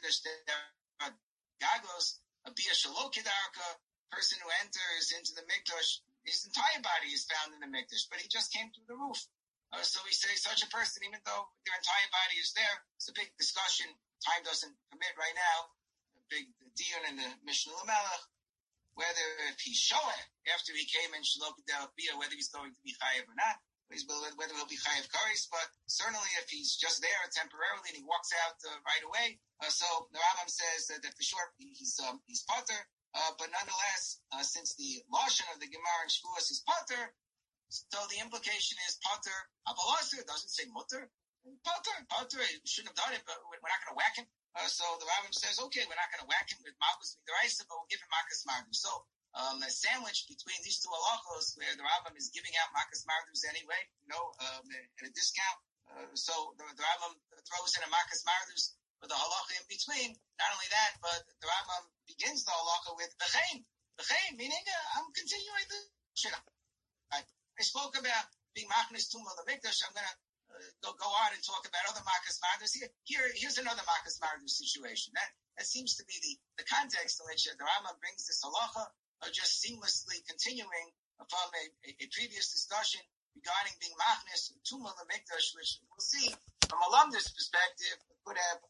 Gagos, a Bia Shalokidarka, person who enters into the Mikdash, his entire body is found in the Mikdash, but he just came through the roof. So we say such a person, even though their entire body is there, it's a big discussion. Time doesn't permit right now. A big deal in the Mishnah Lamelech, whether if he's Shoah after he came in Shalokidel Bia, whether he's going to be Chayev or not, whether he'll be Chayev Karis, but certainly if he's just there temporarily and he walks out right away. So the Rambam says that for sure he's Potter, but nonetheless, since the Lashon of the Gemara in Shavuos is Potter, so the implication is Potter, Abalasir, it doesn't say Mutter. Potter, he shouldn't have done it, but we're not going to whack him. So the Rambam says, okay, we're not going to whack him with Malchus Midaraisa, but we'll give him Malchus Mardus. So a sandwich between these two halachos, where the Rambam is giving out Malchus Mardus anyway, at a discount. So the Rambam throws in a Malchus Mardus with a halacha in between. Not only that, but the Rambam begins the halacha with B'chein. B'chein, meaning I'm continuing the shit. I spoke about being Machnis Tumah the Mikdash. I'm going to go on and talk about other Malchus Mardus. Here's another Malchus Mardus situation. That seems to be the context in which the Rambam brings this halacha, just seamlessly continuing from a previous discussion regarding being Machnis Tumah the Mikdash, which we'll see from a Lamda's perspective could have.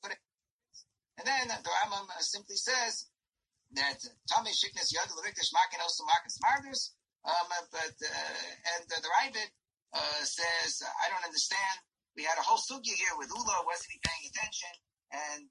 And then the Rambam simply says that Tamei Shiknas Yad L'Mikdash Makin also Malchus Mardus. And the Ravid says, I don't understand. We had a whole sugya here with Ula, wasn't he paying attention? And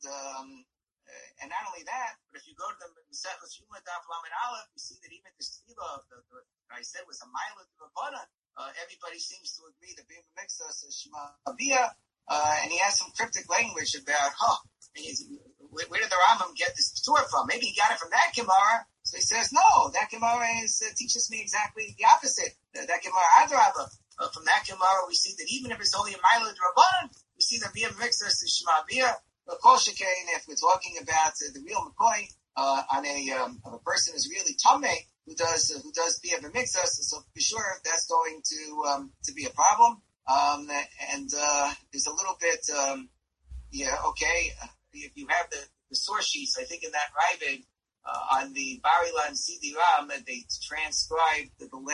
not only that, but if you go to the Maseches Yuma Daf Lamed Aleph, you see that even the Stila, what I said was a mile of the Rabbana. Everybody seems to agree that Bima Mixta says Shema Abiyah, and he has some cryptic language about, where did the Rambam get this Torah from? Maybe he got it from that Gemara. So he says, no, that Gemara teaches me exactly the opposite. That Gemara Adrabah. From that Gemara, we see that even if it's only a mile of Rabbanan, we see that Bia Mixer is Shema Bia. Of course, if we're talking about the real McCoy of a person who's really Tomei, who does Bia Mixer, so for sure that's going to be a problem. And there's a little bit, if you have the source sheets, I think in that Ravid, on the Barilan CD-ROM, they transcribed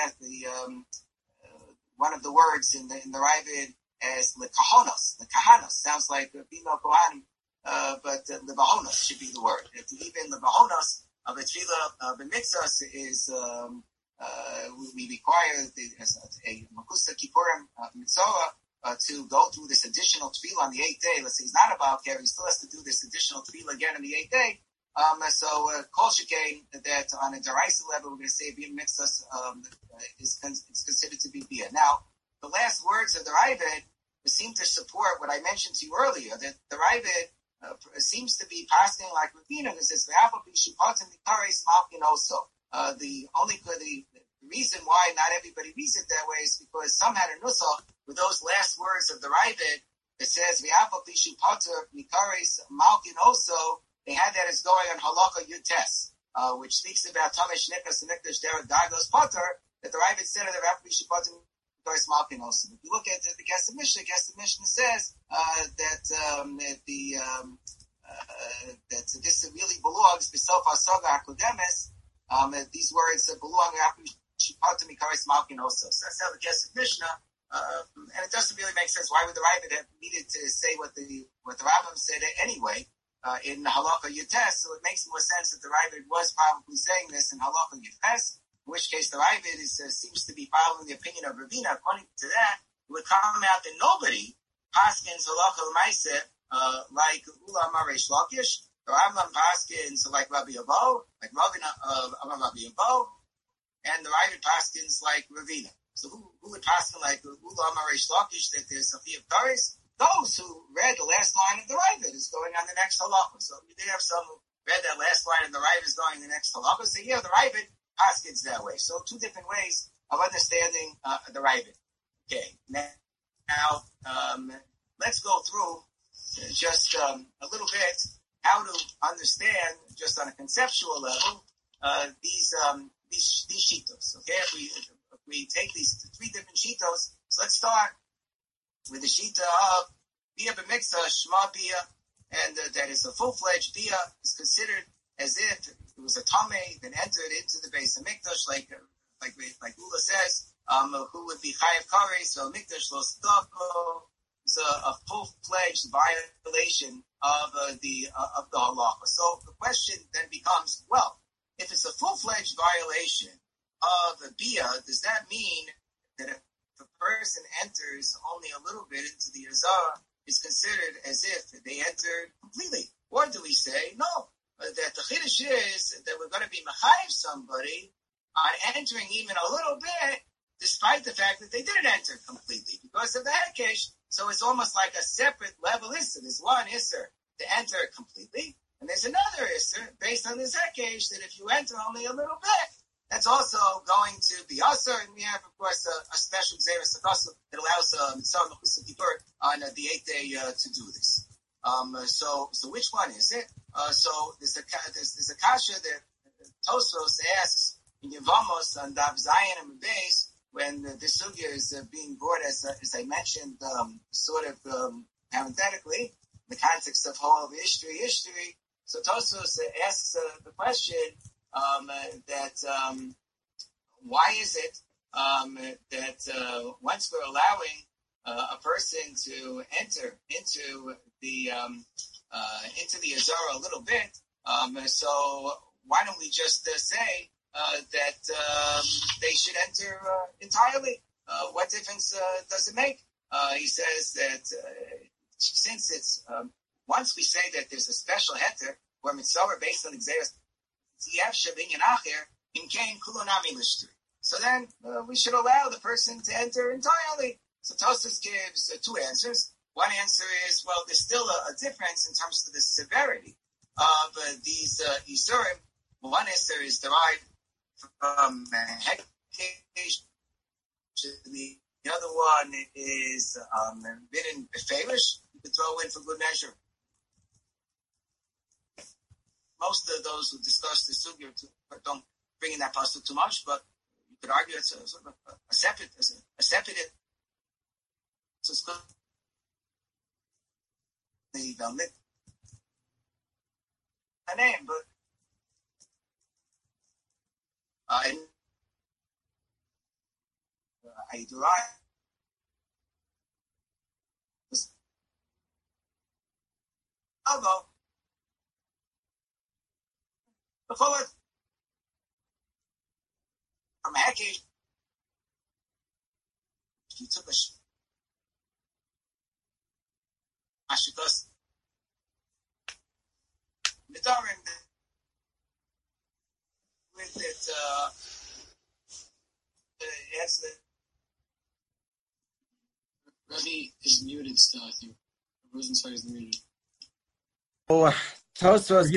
one of the words in the Ravid as lekahonos. Lekahanos sounds like female kohanim, but levahonos should be the word. Even levahonos of a tefillah b'mitzvahs is we require a makusa kippurim mitzvah to go through this additional tefillah on the 8th day. Let's say he's not about care, he still has to do this additional tefillah again on the 8th day. Kol Shekain, that on a Daraisa level, we're going to say Bia Mixus is considered to be Bia. Now, the last words of the Ravid seem to support what I mentioned to you earlier, that the Ravid seems to be passing like Ravina, who says, the reason why not everybody reads it that way is because some had a nusach with those last words of the Ravid that says, they had that as going on Halacha Yutes, which speaks about Tamesh Nikas and Nikdash Derek Dagos Potter, that the Ravid said that the Rabbi should put him Doris Malkin also. If you look at the Gesed Mishnah says that this really belongs B'Sof HaSaga HaKodemes. These words belong Rabbi should put him Doris Malkin also. So that's how the Gesed Mishnah. And it doesn't really make sense. Why would the Ravid have needed to say what the Rambam said anyway? In Halacha Yutes, so it makes more sense that the Ravid was probably saying this in Halacha Yutes, in which case the Ravid seems to be following the opinion of Ravina. According to that, it would come out that nobody paskins Halacha L'maaseh like Ula Maresh Lakish, the Rambam paskins like Rabbi Abo, like Rabbi Abo, and the Ravid paskins like Ravina. So who would paskin like Ula Maresh Lakish that there's a few of Taris? Those who read the last line of the Ravid is going on the next halacha. So we did have some who read that last line of the Ravid is going on the next halacha. So the Ravid paskins that way. So two different ways of understanding the Ravid. Okay, now let's go through just a little bit how to understand, just on a conceptual level, these shitos. Okay, if we take these three different shitos, so let's start with the shita of Bia B'Miksa, Shema Bia, and that is a full-fledged bia is considered as if it was a tamei that entered into the base of mikdash, like Ula says, who would be chayav kari. So mikdash lo stako is a full-fledged violation of the halacha. So the question then becomes, well, if it's a full-fledged violation of a bia, does that mean that if the person enters only a little bit into the azara, is considered as if they entered completely? Or do we say, no, that the chiddush is that we're going to be mechayiv somebody on entering even a little bit, despite the fact that they didn't enter completely because of the hekesh. So it's almost like a separate level issur. There's one issur to enter completely, and there's another issur based on this hekesh that if you enter only a little bit, that's also going to be usher. And we have, of course, a special Xeris Apostle that allows Mitzvah Mechusah Kippur on the 8th day to do this. So which one is it? So there's a kasha that Tosfos asks in Yevamos on Daf Zayin and Beis when this sugya is being brought, as I mentioned, sort of parenthetically, in the context of whole of Ishtri. So Tosfos asks the question that why is it that once we're allowing a person to enter into the azara a little bit, so why don't we just say that they should enter entirely? What difference does it make? He says that since it's once we say that there's a special heter where mitzvah based on exeris, so then we should allow the person to enter entirely. So Tosfos gives two answers. One answer is, well, there's still a difference in terms of the severity of these isurim. One answer is derived from hekesh. The other one is bidden beferish. You could throw in for good measure. Most of those who discuss the sugya don't bring in that pasuk too much, but you could argue it's a sort of a separate. So it's good. The name, but I derive although the forward from hekesh, he took a ashikas Nidarim with it has the Ravi is muted still, I think. Rosenzweig is muted. Oh, Tosfos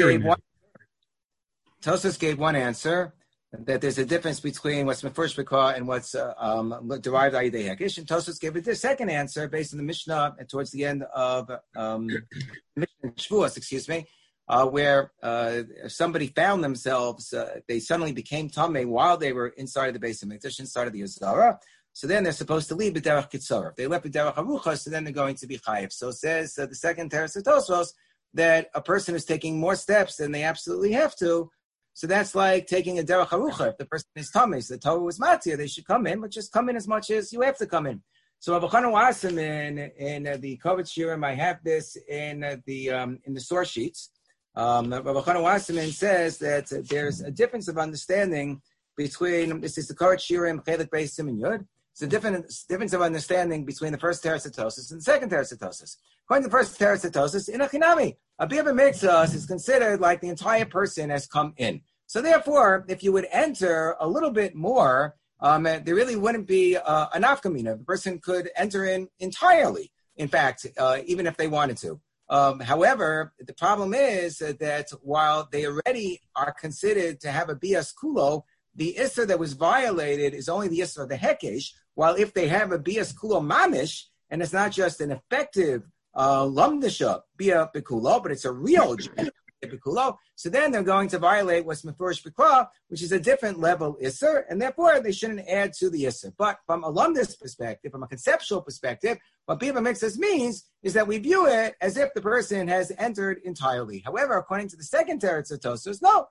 gave one answer, that there's a difference between what's Mefurish B'Kra and what's derived Ayidei Hekesh. And Tosfos gave it the second answer based on the Mishnah towards the end of Mishnah Shavuos, where somebody found themselves, they suddenly became Tameh while they were inside of the base of Mikdash, inside of the Azara. So then they're supposed to leave B'derech Kitzur. If they left B'derech Harucha, so then they're going to be Chayiv. So it says the second teres of Tosfos that a person is taking more steps than they absolutely have to. So that's like taking a derech harucha. If the person is tummy, so the Torah was matir, they should come in, but just come in as much as you have to come in. So Rav Chana Wasserman in the Kovetz Shiurim, I have this in the source sheets. Rav Chana Wasserman says that there's a difference of understanding between, this is the Kovetz Shiurim Chelik Beis Siman Yud. It's a difference of understanding between the first teres of Tosfos and the second teres of Tosfos. According to the first teres of Tosfos, in a chinami, a bia b'mitzvah is considered like the entire person has come in. So therefore, if you would enter a little bit more, there really wouldn't be an afkamina. The person could enter in entirely, in fact, even if they wanted to. However, the problem is that while they already are considered to have a bias kulo, the issur that was violated is only the issur of the hekesh, while if they have a bias kulo mamish, and it's not just an effective lamdisha bia bikulo, but it's a real bikulo. So then they're going to violate what's mefurish b'kra, which is a different level isser, and therefore they shouldn't add to the isser. But from a lumdus perspective, from a conceptual perspective, what Bi'er B'miktzas means is that we view it as if the person has entered entirely. However, according to the second teretz of Tosfos, no.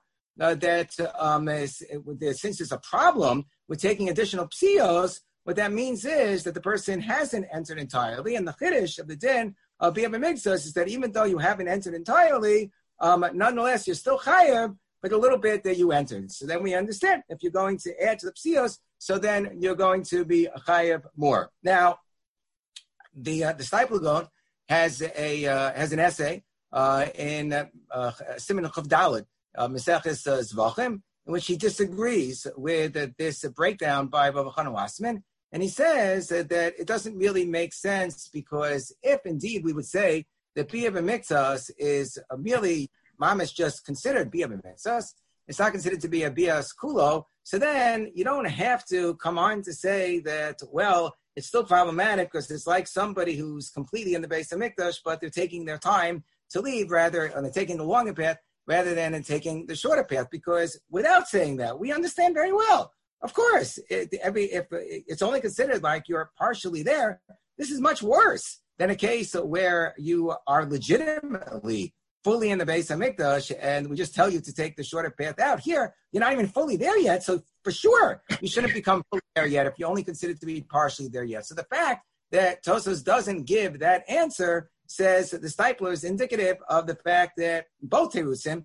Since there's a problem with taking additional psios, what that means is that the person hasn't entered entirely, and the chiddush of the din of Bi'er B'miktzas is that even though you haven't entered entirely, nonetheless you're still chayav, but a little bit that you entered. So then we understand if you're going to add to the psios, so then you're going to be chayav more. Now, the Steipler Gaon has an essay in Siman Chav Daled, Maseches Zvachim, in which he disagrees with this breakdown by Rav Chanan Wassman, and he says that it doesn't really make sense, because if indeed we would say that Bi'er B'miktzas is merely mamish just considered Bi'er B'miktzas, it's not considered to be a bias kulo, so then you don't have to come on to say that, well, it's still problematic because it's like somebody who's completely in the Beis HaMikdash, but they're taking their time to leave they're taking the longer path rather than in taking the shorter path. Because without saying that, we understand very well. Of course, if it's only considered like you're partially there, this is much worse than a case where you are legitimately fully in the Beis HaMikdash, and we just tell you to take the shorter path out. Here, you're not even fully there yet, so for sure, you shouldn't become fully there yet if you only consider to be partially there yet. So the fact that Tosfos doesn't give that answer says that the Steipler is indicative of the fact that both Terusim,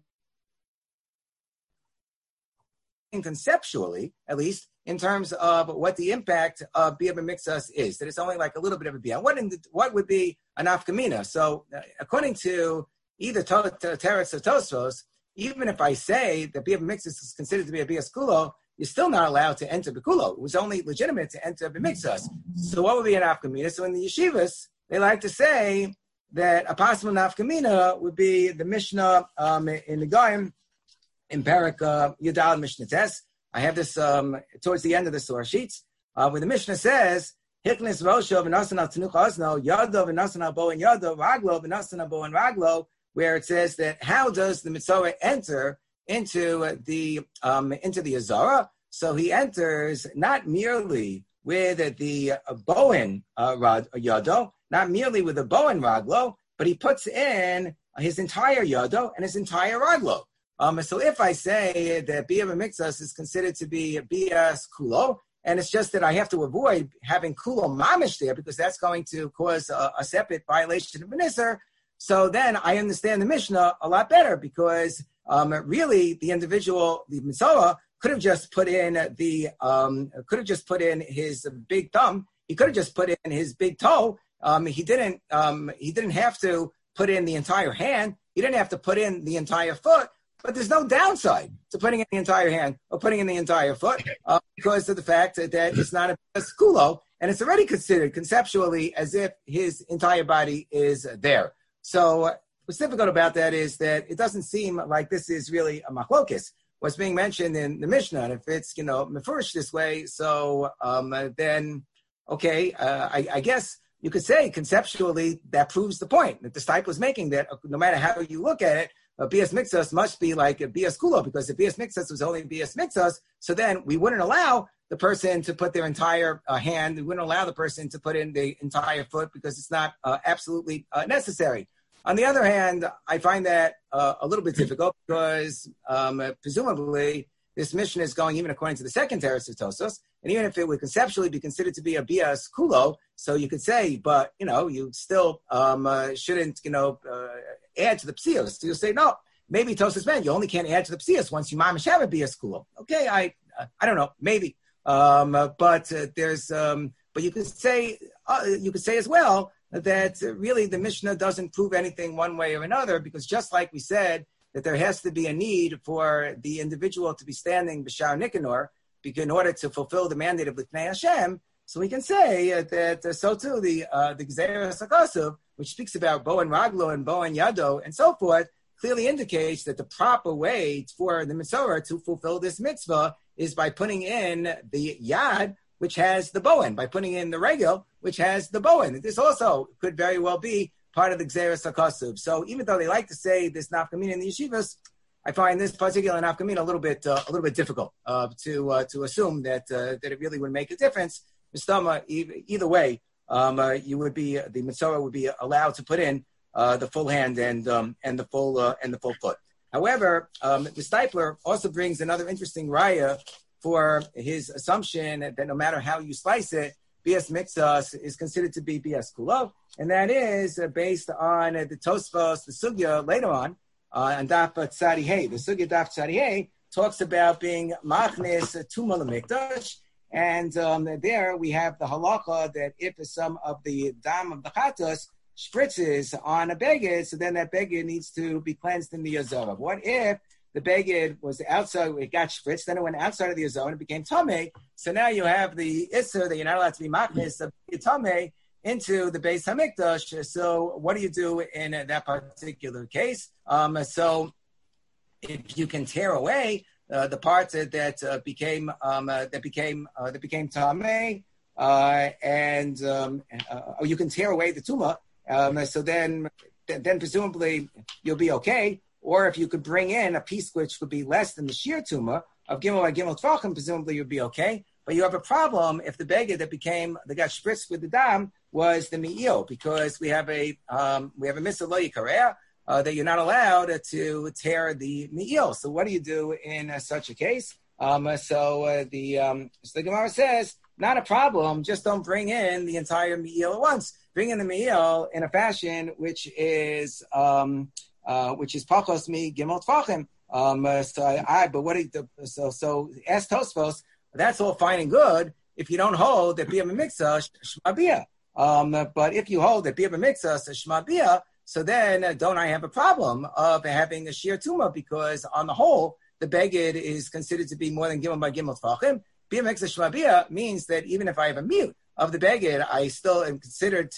conceptually, at least, in terms of what the impact of Bi'er B'miktzas is, that it's only like a little bit of a bia. What would be an nafkamina? So according to either teretz or Tosfos, even if I say that Bi'er B'miktzas is considered to be a bias kulo, you're still not allowed to enter bikulo. It was only legitimate to enter b'miktzas. So what would be an nafkamina? So in the yeshivas, they like to say that a possible nafkamina would be the Mishnah in the Goyim in Parak Yudal Mishnah Tes. I have this towards the end of the source sheets, where the Mishnah says, Hiknis Rosho v'nasan al tenuch ozno, Yado v'nasan al bo and Yado, Raglo v'nasan al bo and Raglo, where it says that how does the Mitzorah enter into the Azara? So he enters not merely with the Bowen Yado, not merely with the Bowen Raglo, but he puts in his entire Yado and his entire Raglo. So if I say that Bi'er B'miktzas is considered to be a bias kulo, and it's just that I have to avoid having kulo mamish there because that's going to cause a separate violation of Benisser, so then I understand the Mishnah a lot better, because really the individual, the Mitzorah, could have just put in his big thumb. He could have just put in his big toe. He didn't have to put in the entire hand. He didn't have to put in the entire foot. But there's no downside to putting in the entire hand or putting in the entire foot because of the fact that it's not a kulo, and it's already considered conceptually as if his entire body is there. So what's difficult about that is that it doesn't seem like this is really a machlokes, what's being mentioned in the Mishnah. And if it's, mefurish this way, so then, okay, I guess you could say conceptually that proves the point that the Steipler is making, that no matter how you look at it, bias mixas must be like a bias kulo, because if bias mixas was only bias mixas, so then we wouldn't allow the person to put their entire hand, we wouldn't allow the person to put in the entire foot because it's not absolutely necessary. On the other hand, I find that a little bit difficult because presumably this mission is going even according to the second teretz of Tosfos, and even if it would conceptually be considered to be a bias kulo, so you could say, but you still shouldn't add to the psios. So you'll say, no, maybe Tosfos meant you only can't add to the psios once you mamish have a bias kulo. Okay, I don't know, maybe, but you could say as well that really the Mishnah doesn't prove anything one way or another, because just like we said that there has to be a need for the individual to be standing b'shar Nikanor in order to fulfill the mandate of L'fnei Hashem, so we can say that so too the Gzeras HaKasuv, which speaks about Bo and Raglo and Bo and Yado and so forth, clearly indicates that the proper way for the Mitzorah to fulfill this mitzvah is by putting in the Yad, which has the Bowen, by putting in the Regel, which has the Bowen. This also could very well be part of the Gzeres HaKasuv. So even though they like to say this nafkamina in the yeshivas, I find this particular nafkamina a little bit difficult to assume that it really would make a difference. Mistama, either way, the Mitzvah would be allowed to put in the full hand and the full foot. However, the Steipler also brings another interesting raya for his assumption that no matter how you slice it, Bias Mixas is considered to be Bias Kulov, and that is based on the Tosfos, the Sugya later on Daf Tzadi Hey. The Sugya Daf Tzadi Hey talks about being Machnes Tuma L'Mikdash, and there we have the halacha that if some of the dam of the chatos spritzes on a beged, so then that beged needs to be cleansed in the Yazara. What if the beged was outside, it got spritzed, then it went outside of the Yazara and it became tameh, so now you have the Isser that you're not allowed to be machnes of tameh into the Beis HaMikdash. So what do you do in that particular case? So if you can tear away the parts that became tameh, or you can tear away the tumah, so then presumably you'll be okay. Or if you could bring in a piece which would be less than the sheer tumah of gimel by gimel tvachim, presumably you'd be okay. But you have a problem if the beged that got spritzed with the dam was the mi'il, because we have a mitzvah lo yikareah, that you're not allowed to tear the mi'il. So what do you do in such a case? So the Gemara says, not a problem, just don't bring in the entire mi'il at once. Bring in the mi'il in a fashion which is pachos mi gimel tvachim. So ask Tosfos, that's all fine and good if you don't hold that bia b'miksa shma bia. But if you hold that bia b'miksa shma bia, so then don't I have a problem of having a sheer tumah, because on the whole the beged is considered to be more than gimel by gimel tvachim. Bia b'miksa shma bia means that even if I have a mute of the beged, I still am considered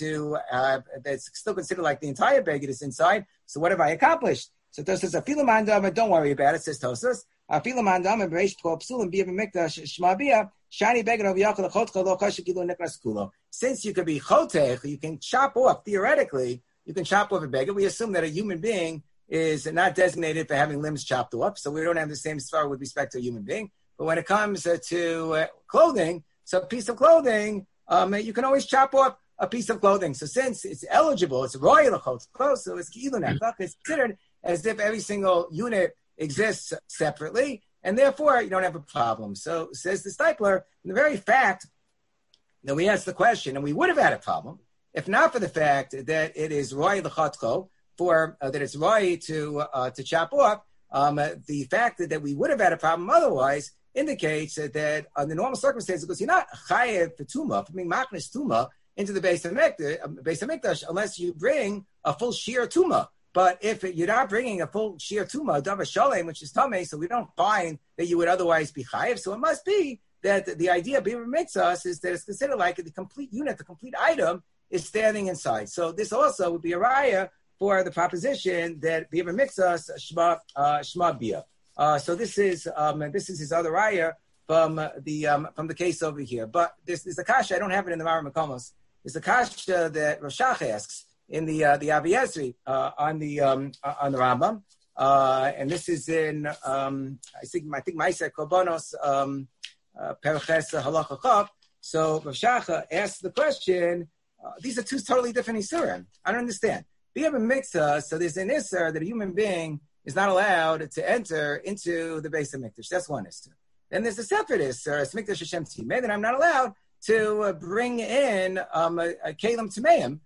that's still considered like the entire beged is inside. So what have I accomplished? So Tosas afilu mandam, don't worry about it, says Tosas. Afilu mandam and reish kol psulim bia b'mikdash shma bia shani beged of yakol chotcha lo kasha kilo nekras kulo. Since you could be chotech, you can chop off, theoretically, you can chop off a beged. We assume that a human being is not designated for having limbs chopped off, so we don't have the same svara with respect to a human being. But when it comes to clothing, so a piece of clothing, you can always chop off a piece of clothing. So since it's eligible, it's royal clothes, so it's considered as if every single unit exists separately, and therefore you don't have a problem. So says the Steipler, the very fact that we asked the question, and we would have had a problem if not for the fact that it is roy l'chatko, that it's roy to chop off. The fact that we would have had a problem otherwise indicates that under normal circumstances, because you're not chayev for tumah, for being machnes tumah into the Beis HaMikdash, unless you bring a full sheer tumah. But if you're not bringing a full sheer tumah, davar shalem, which is tameh, so we don't find that you would otherwise be chayev. So it must be that the idea of b'ir mitzvahs is that it's considered like the complete unit, the complete item is standing inside. So this also would be a raya for the proposition that b'ir mitzvahs shma bia. So this is his other raya from the case over here. But this is a kasha. I don't have it in the Mara Makomos. It's a kasha that Rosh Hashach asks in the Avi Ezri on the Rambam, and this is in I think Ma'aser Korbanos Perches Halacha Chav. So Rosh Hashach asks the question. These are two totally different isurim. I don't understand. We have a mitzvah, so there's an isur that a human being is not allowed to enter into the Beis HaMikdash. That's one isur. Then there's a separate isur, a Mikdash Hashem Timeh, that I'm not allowed to bring in a Kalim Tameim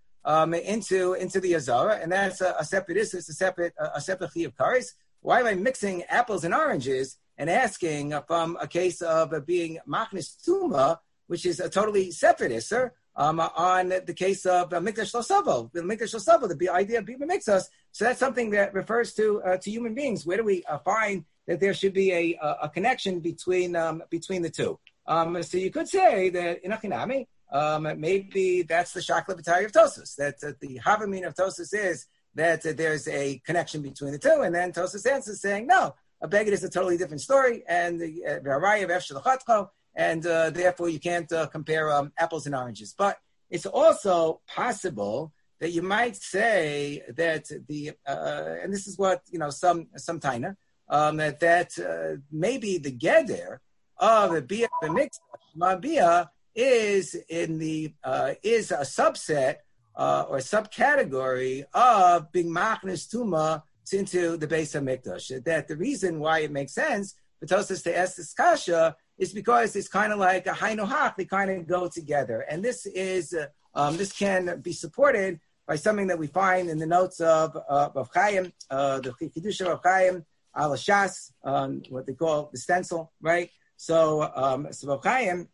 into the Azara, and that's a separate issue. It's a separate chi of kares. Why am I mixing apples and oranges and asking from a case of being machnis tuma, which is a totally separate issue, on the case of mikdash losavo, the mikdash losavo, the idea of being mixas? So that's something that refers to human beings. Where do we find that there should be a connection between the two? So you could say that in Achinami, maybe that's the Shakla B'tari of Tosas, that the Havamin of Tosas is that there's a connection between the two, and then Tosas answers saying, no, a beged is a totally different story, and the Raya of Efshel Chatcho, and therefore you can't compare apples and oranges. But it's also possible that you might say that and this is what some taina that maybe the geder of a bia b'mikdash is is a subset or subcategory of being machnes tuma into the Beis HaMikdash. That the reason why it makes sense for Tosfos to ask this kasha is because it's kind of like a hainu hach. They kind of go together, and this is this can be supported by something that we find in the notes of Chaim, the Chidush of Chaim al Shas, what they call the stencil, right? So Chaim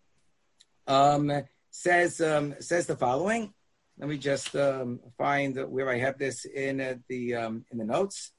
says the following. Let me just find where I have this in the notes.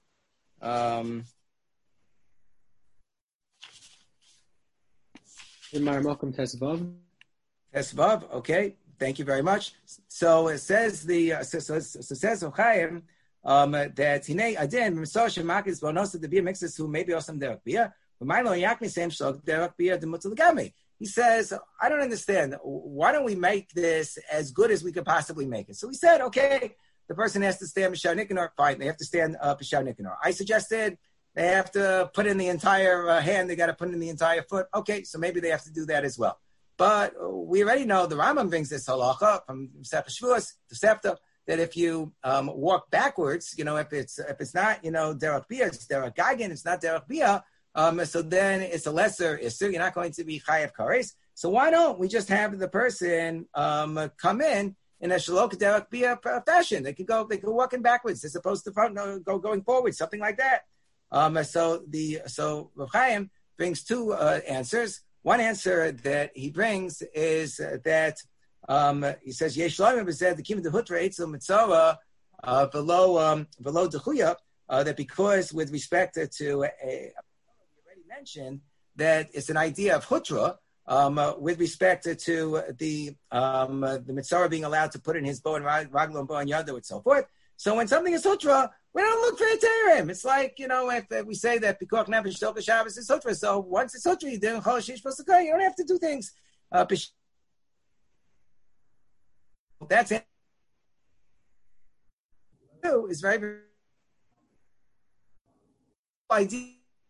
Malcolm Tesvav. Tesvav, okay. Thank you very much. So it says says Chaim that Hinei Adin Misosh Makis Bonos the Bia mixes who maybe also derek Bia, but Milo Yakni same shok derek Bia the Mutalagami. He says, I don't understand. Why don't we make this as good as we could possibly make it? So we said, okay, the person has to stand B'Shar Nikanor. Fine, they have to stand B'Shar Nikanor. I suggested they have to put in the entire hand. They got to put in the entire foot. Okay, so maybe they have to do that as well. But we already know the Rambam brings this halacha from Sefer Shavuos to Septa that if you walk backwards, if it's not derech bia, it's derech gagin. It's not derech bia. So then it's a lesser issue. You're not going to be chayav kares. So why don't we just have the person come in a shalok derech bia fashion? They could walk in backwards as opposed to going forward, something like that. So Rav Chaim brings two answers. One answer that he brings is that he says yesh loyim b'zeh the kibbutz hutra etzel mitzvah below dechuya that because with respect to mentioned that it's an idea of hutra with respect to the mitzvah being allowed to put in his bow and raglo and bow and yado and so forth. So when something is hutra, we don't look for a terim. It's like if we say that pikuach nefesh shel Shabbos is hutra. So once it's hutra, you don't have to do things. That's it. Is very, very idea.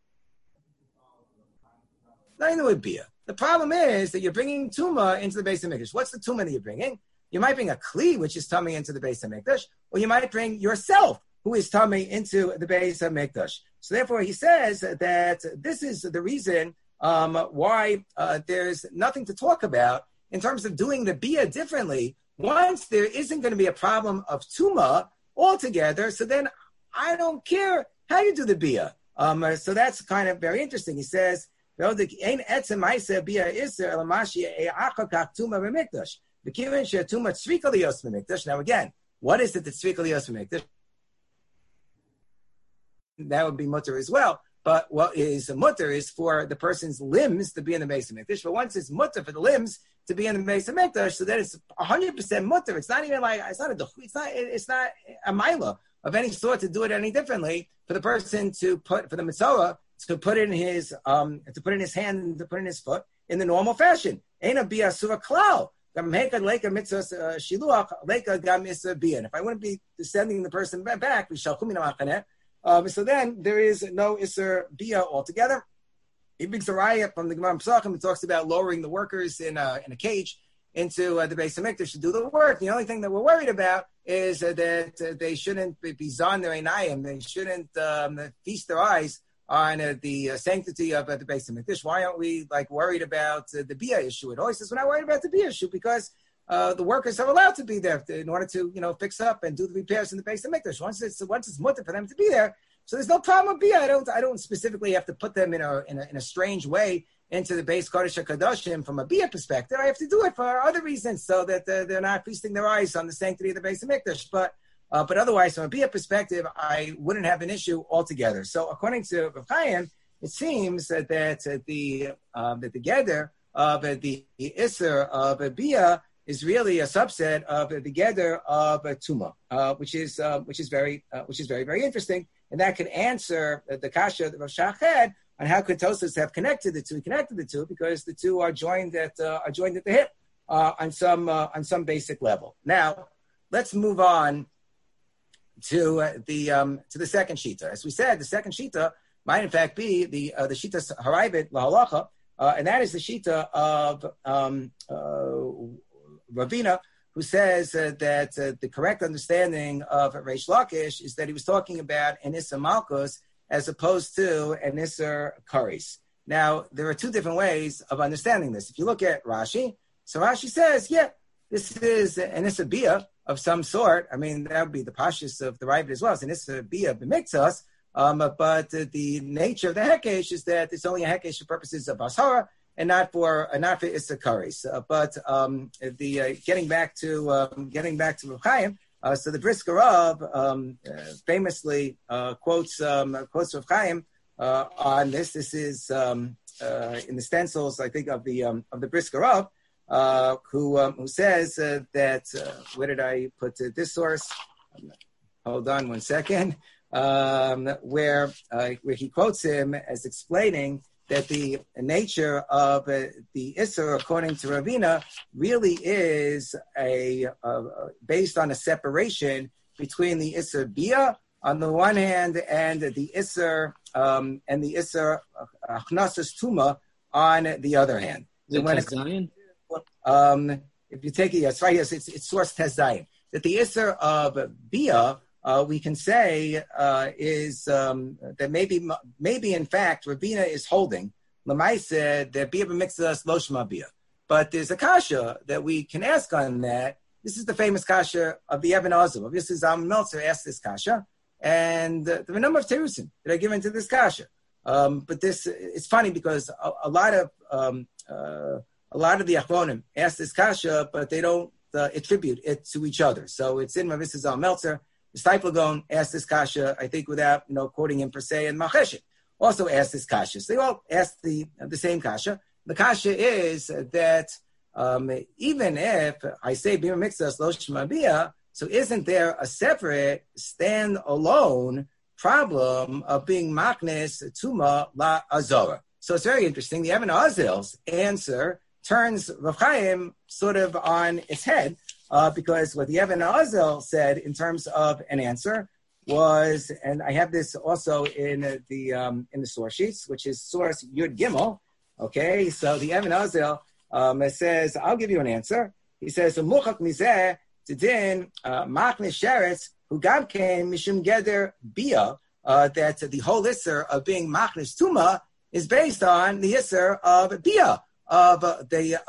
The problem is that you're bringing Tuma into the Beis HaMikdash. What's the Tuma that you're bringing? You might bring a Kli, which is tummy into the Beis HaMikdash, or you might bring yourself, who is tummy into the Beis HaMikdash. So therefore, he says that this is the reason why there's nothing to talk about in terms of doing the Bia differently. Once there isn't going to be a problem of Tuma altogether, so then I don't care how you do the Bia. So that's kind of very interesting. He says, now again, what is the tzvika liyos b'mikdash? That would be mutter as well. But what is mutter is for the person's limbs to be in the Beis HaMikdash. But once it's mutter for the limbs to be in the Beis HaMikdash, so then it's 100% mutter. It's not even like it's not a mila of any sort to do it any differently for the person to put for the mitzvah to put in his hand, to put in his foot in the normal fashion. Ain't a bia surah klal. And if I wouldn't be sending the person back, so then there is no Isser Bia altogether. He brings a raya from the Gemara Pesachim. It talks about lowering the workers in a cage into the Beis HaMikdash to do the work. The only thing that we're worried about is that they shouldn't be zon their einayim. They shouldn't feast their eyes on the sanctity of the Beis HaMikdash. Why aren't we worried about the Bia issue? It always says we're not worried about the Bia issue because the workers are allowed to be there in order to fix up and do the repairs in the Beis HaMikdash. Once it's mutter for them to be there, so there's no problem with Bia. I don't specifically have to put them in a strange way into the Beis Kodesh HaKadoshim from a Bia perspective. I have to do it for other reasons so that they're not feasting their eyes on the sanctity of the Beis HaMikdash. But otherwise, from a Bia perspective, I wouldn't have an issue altogether. So according to Rav Chaim, it seems that the Geder of the Isser of Bia is really a subset of the Geder of Tuma, which is very, very interesting. And that could answer the kasha that Rav Shach had on how could Tosfos have connected the two. He connected the two because the two are joined at the hip on some basic level. Now, let's move on to the second shita. As we said, the second shita might in fact be the shita haraibit lahalacha, and that is the shita of Ravina, who says that the correct understanding of Reish Lakish is that he was talking about an Issa Malkus as opposed to an Issa Kares. Now, there are two different ways of understanding this. If you look at Rashi, so Rashi says, this is an Issa Bia of some sort. I mean, that would be the pashtus of the Ravid as well. It's an Issa Bia b'miktzas, but the nature of the Hekesh is that it's only a Hekesh for purposes of Bashara, and not for Issa Kares. But getting back to Rav Chaim, so the Brisker Rav famously quotes Rav Chaim on this. This is in the stencils, I think, of the Brisker Rav, who says that where did I put this source? Hold on one second. Where he quotes him as explaining that the nature of the Isser, according to Ravina, really is based on a separation between the Isser Bia on the one hand and the Isser Achnasas Tuma on the other hand. Is it Tez If you take it, yes, right here, it's source Tez Zayin. That the Isser of Bia, we can say is that maybe in fact Ravina is holding Lamaisa that Bia b'miktzas lo shma Bia. But there's a kasha that we can ask on that. This is the famous kasha of the Even HaOzel. Obviously, Zalman Meltzer asked this kasha, and there are a number of terusim that are given to this kasha. But this it's funny because a lot of the Achronim ask this kasha, but they don't attribute it to each other. So it's in Rav Zalman Meltzer. The Steiplegon asked this kasha, I think, without quoting him per se, and Macheshet also asked this kasha. So they all asked the same kasha. The kasha is that even if I say Bima Mixas Lo Shema Bia, so isn't there a separate stand-alone problem of being Maknes Tuma La Azora? So it's very interesting. The Even HaOzel's answer turns Rav Chaim sort of on its head. Because what the Even HaOzel said in terms of an answer was, and I have this also in the source sheets, which is source Yud Gimel. Okay, so the Even HaOzel says, I'll give you an answer. He says, "Muchak mizeh tidin machnes sheretz who gam came mishum geder bia." That the whole isser of being machnes tuma is based on the isser of bia of not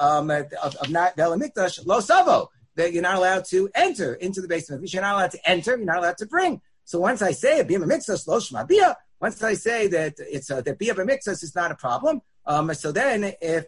ve'lamikdash lo savo. That you're not allowed to enter into the basement. You're not allowed to enter. You're not allowed to bring. So once I say bia b'miktzas lo shma bia, once I say that it's that bia b'miktzas is not a problem. So then if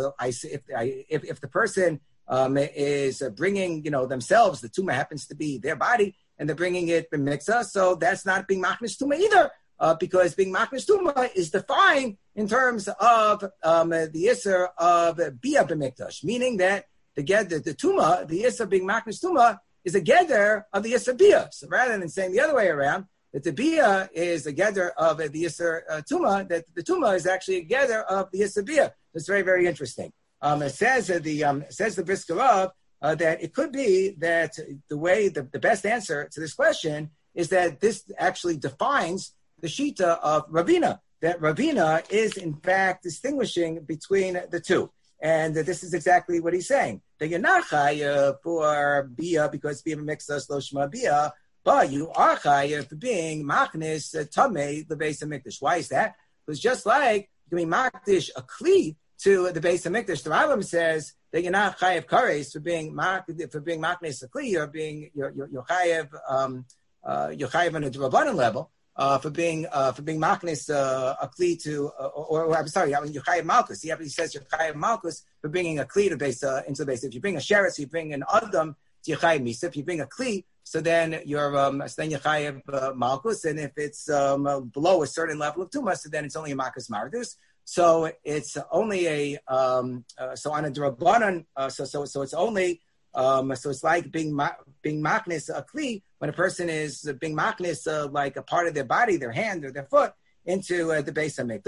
the person is bringing themselves, the tumah happens to be their body, and they're bringing it b'miktzas, so that's not being machnes tumah either, because being machnes tumah is defined in terms of the isser of bia b'mikdash, meaning that the tuma, the Issa being Maknes Tuma, is a geder of the Issa Bia. So rather than saying the other way around, that the Bia is a geder of the Issa Tuma, that the Tuma is actually a geder of the Issa Bia. It's very, very interesting. It says the Brisker Rav that it could be that the best answer to this question is that this actually defines the Shita of Ravina, that Ravina is in fact distinguishing between the two. And this is exactly what he's saying. That you're not chayav for bia because bia mixas lo shma bia, but you are chayav for being machnis tamei the Beis HaMikdash. Why is that? Because just like doing makdish a kli to the Beis HaMikdash, the Rambam says that you're not chayav kares for being machnis a kli, you're chayav on a drabanan level. For being machnis a kli to, or I'm sorry, you're chayav malchus. He says you're chayav malchus for bringing a kli to base into the base. If you bring a sheretz, you bring an adam to your chayav misa. If you bring a kli, so then you're chayav malchus. And if it's below a certain level of tumas, so then it's only a malchus mardus. So it's only so on a drabanan. So it's only. So it's like being machnis a kli when a person is being machnis like a part of their body, their hand or their foot, into the Beis HaMikdash.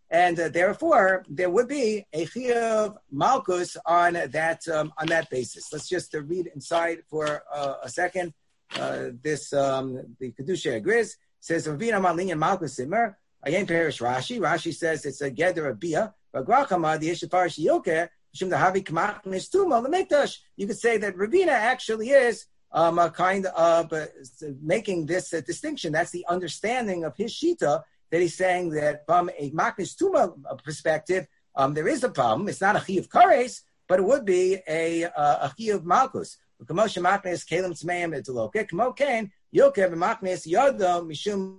and therefore there would be a chiyuv malchus on that basis. Let's just read inside for a second. The Kedusha agrees. Says Ravina Malin and Malchus Simmer. Ayin Perish Rashi. Rashi says it's a gather of bia. But Grachama the Ishafarish Yoker. Shim the Havi Kmachnis Tuma Lemekdash. You could say that Ravina actually is a kind of making this distinction. That's the understanding of his shita, that he's saying that from a Machnis Tuma perspective, there is a problem. It's not a chi of kares, but it would be a chi of malchus. Kamosha Machnis Kalim Tzmeim Etaloke Kamo Kain Yokev Machnis Yoda Mishum.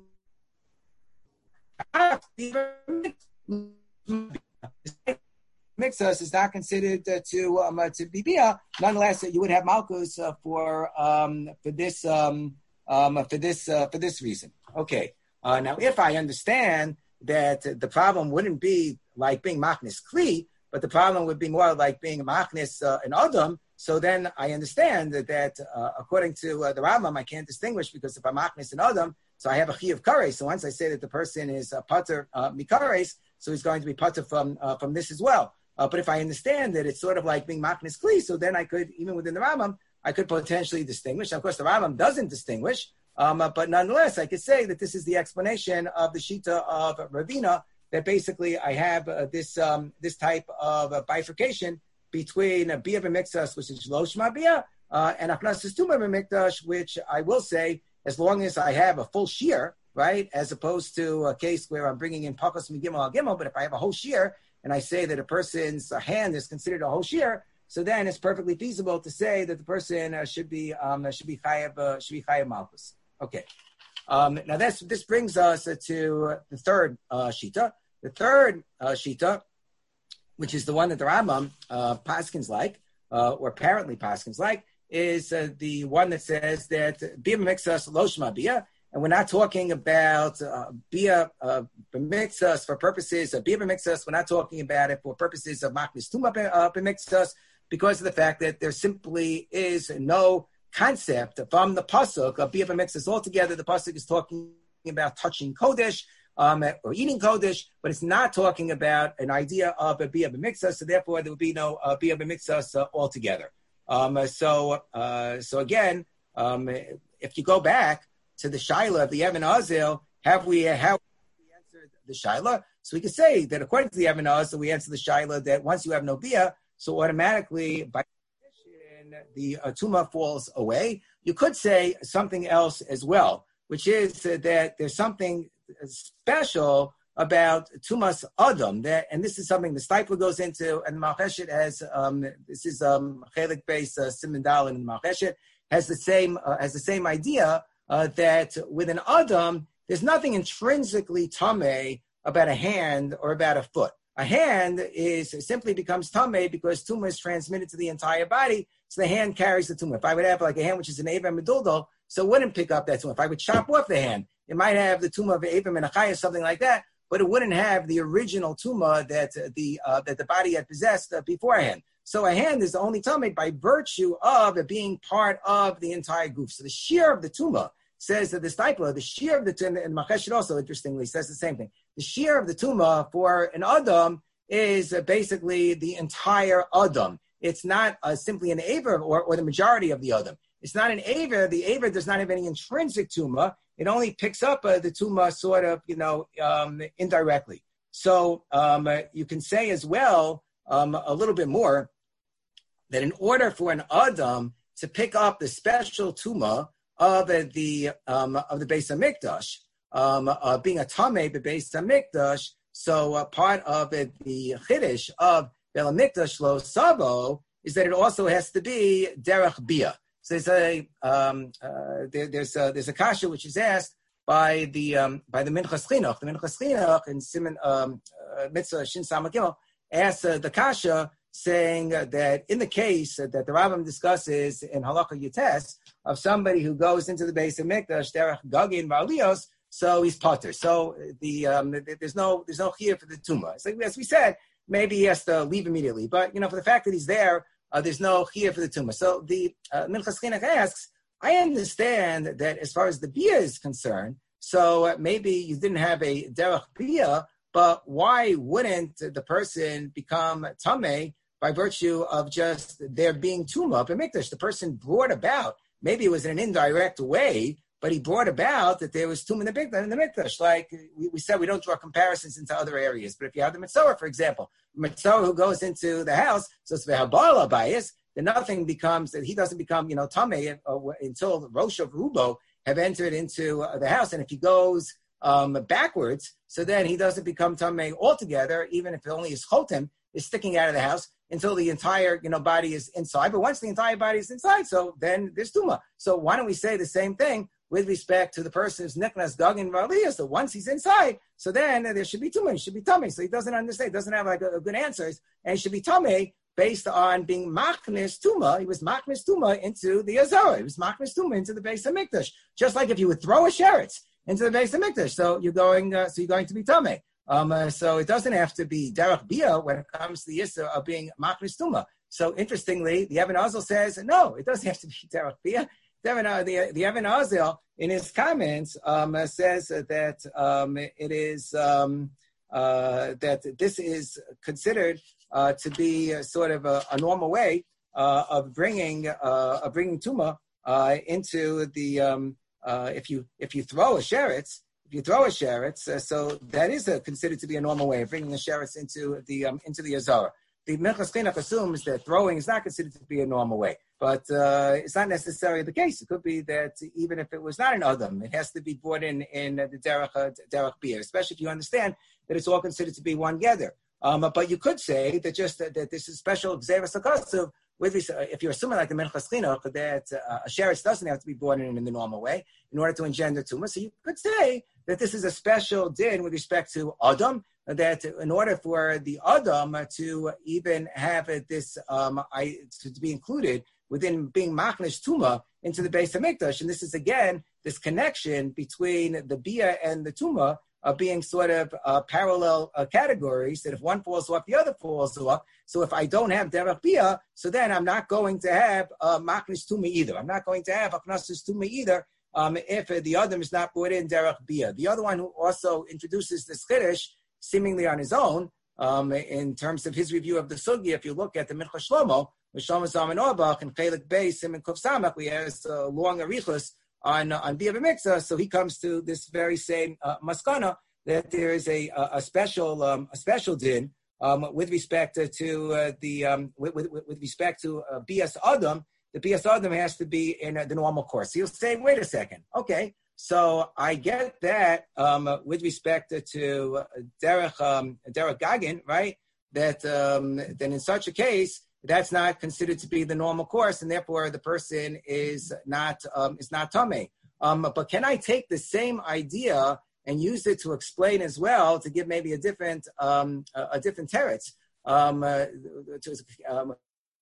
Mixus is not considered to be bia. Nonetheless, you would have malchus for this reason. Okay. Now, if I understand that the problem wouldn't be like being machnis kli, but the problem would be more like being machnis an adam, so then I understand that according to the Rambam, I can't distinguish, because if I'm machnis an adam, so I have a chi of kares. So once I say that the person is pater mikares, so he's going to be pater from this as well. But if I understand that it's sort of like being machnis kli, so then I could, even within the Rambam, I could potentially distinguish. Now, of course, the Rambam doesn't distinguish, but nonetheless, I could say that this is the explanation of the shita of Ravina, that basically I have this type of bifurcation between bia b'mikdash, which is lo shma bia, and achnasas tuma b'mikdash, which I will say, as long as I have a full shear, right, as opposed to a case where I'm bringing in pakos migimel al gimel, but if I have a whole shear, and I say that a person's hand is considered a whole shear, so then it's perfectly feasible to say that the person should be chayav malchus. Okay. Now this brings us to the third shita. The third shita, which is the one that the Rambam paskins like, or apparently paskins like, is the one that says that bia b'mikdash lo shma bia. And we're not talking about bia b'mikdash for purposes of bia b'mikdash. We're not talking about it for purposes of machnis tuma b'mikdash, because of the fact that there simply is no concept from the pasuk of bia b'mikdash altogether. The pasuk is talking about touching kodesh or eating kodesh, but it's not talking about an idea of a bia b'mikdash. So therefore, there would be no bia b'mikdash altogether. So again, if you go back to the shaila of the Even HaOzel, how we answered the shaila? So we could say that according to the Even HaOzel, we answer the shaila that once you have no bia, so automatically by definition the tuma falls away. You could say something else as well, which is that there's something special about tumas adam, and this is something the Steipler goes into, and the Malcheshet has this is chelik base siman dalin, and Malcheshet has the same idea that with an adam there's nothing intrinsically tameh about a hand or about a foot. A hand simply becomes tameh because tumah is transmitted to the entire body, so the hand carries the tumah. If I would have like a hand which is an Avim Meduldal, so it wouldn't pick up that tumah. If I would chop off the hand, it might have the tumah of Avim and Achayah, something like that, but it wouldn't have the original tumah that the body had possessed beforehand. So a hand is only tameh by virtue of it being part of the entire goof. So the shear of the tumah says that the Steipler, the shear of the tumah, and Malcheshet also interestingly says the same thing. The shear of the tumah for an adam is basically the entire adam. It's not simply an aver or the majority of the adam. It's not an aver. The aver does not have any intrinsic tumah. It only picks up the tumah sort of, indirectly. So you can say as well a little bit more that in order for an adam to pick up the special tumah of the Beis Hamikdash, being a tameh Beis Hamikdash, so part of the chiddush of Beis Hamikdash lo savo is that it also has to be derech bia. So there's a kasha which is asked by the Minchas Chinuch. The Minchas Chinuch in Siman Mitzvah Shin Samach Gimel asks the kasha, saying that in the case that the Rambam discusses in Halacha Yutes of somebody who goes into the Beis Hamikdash derech gagin v'alios, so he's potter. So there's no chiyuv for the tumah. It's like, as we said, maybe he has to leave immediately, but for the fact that he's there, there's no chiyuv for the tumah. So the Minchas Chinuch asks, I understand that as far as the bia is concerned, so maybe you didn't have a derech bia, But why wouldn't the person become tameh by virtue of just there being tumah b'mikdash? The person brought about, maybe it was in an indirect way, but he brought about that there was tumah in the mikdash. Like we said, we don't draw comparisons into other areas. But if you have the mitzvah, for example, the mitzvah who goes into the house, so it's ve'habala bias, then nothing becomes, that he doesn't become, tameh until Rosh of Rubo have entered into the house. And if he goes backwards, so then he doesn't become tameh altogether, even if only his chotem is sticking out of the house until the entire body is inside. But once the entire body is inside, so then there's tumah. So why don't we say the same thing with respect to the person who's niknas dagin v'aliyah? So once he's inside, so then there should be tumah. He should be tameh. So he doesn't understand. He doesn't have like a good answer, and he should be tameh based on being machnis tumah. He was machnis tumah into the azara. He was machnis tumah into the Beis HaMikdash. Just like if you would throw a sheretz into the Beis HaMikdash, so you're going to be tameh. So it doesn't have to be derech bia when it comes to the issue of being machnis tumah. So interestingly, the Even HaEzel says no, it doesn't have to be derech bia. The Even HaEzel in his comments says that it is that this is considered to be sort of a normal way of bringing tumah into the if you throw a sheretz. If you throw a sheretz, so that is considered to be a normal way of bringing a sheretz into the azara. The Minchas Chinuch assumes that throwing is not considered to be a normal way, but it's not necessarily the case. It could be that even if it was not an adam, it has to be brought in the derech bia, especially if you understand that it's all considered to be one gather. But you could say that just that this is special gzeras hakasuv. If you're assuming like the Minchas Chinuch that a sheretz doesn't have to be brought in the normal way in order to engender tumah, so you could say that this is a special din with respect to Adam, that in order for the Adam to even have this to be included within being machnish tumah into the Beis HaMikdash, and this is again this connection between the bia and the tumah being sort of parallel categories, that if one falls off, the other falls off. So if I don't have derech bia, so then I'm not going to have machnish tumah either. I'm not going to have aknasis tumah either if the other is not brought in derech bia. The other one who also introduces this chiddush seemingly on his own in terms of his review of the sugya, if you look at the Minchas Shlomo, Shlomo Zalman Auerbach and Chelik Beis Siman Kuf Samach, we have a long arichus on bia b'mikzah, so he comes to this very same maskana that there is a special din with respect to with respect to bias adam. The bias adam has to be in the normal course. So you'll say, wait a second, okay, so I get that with respect to derech gagin, right? That then in such a case, that's not considered to be the normal course, and therefore the person is not tameh. But can I take the same idea and use it to explain as well, to give maybe a different teretz, to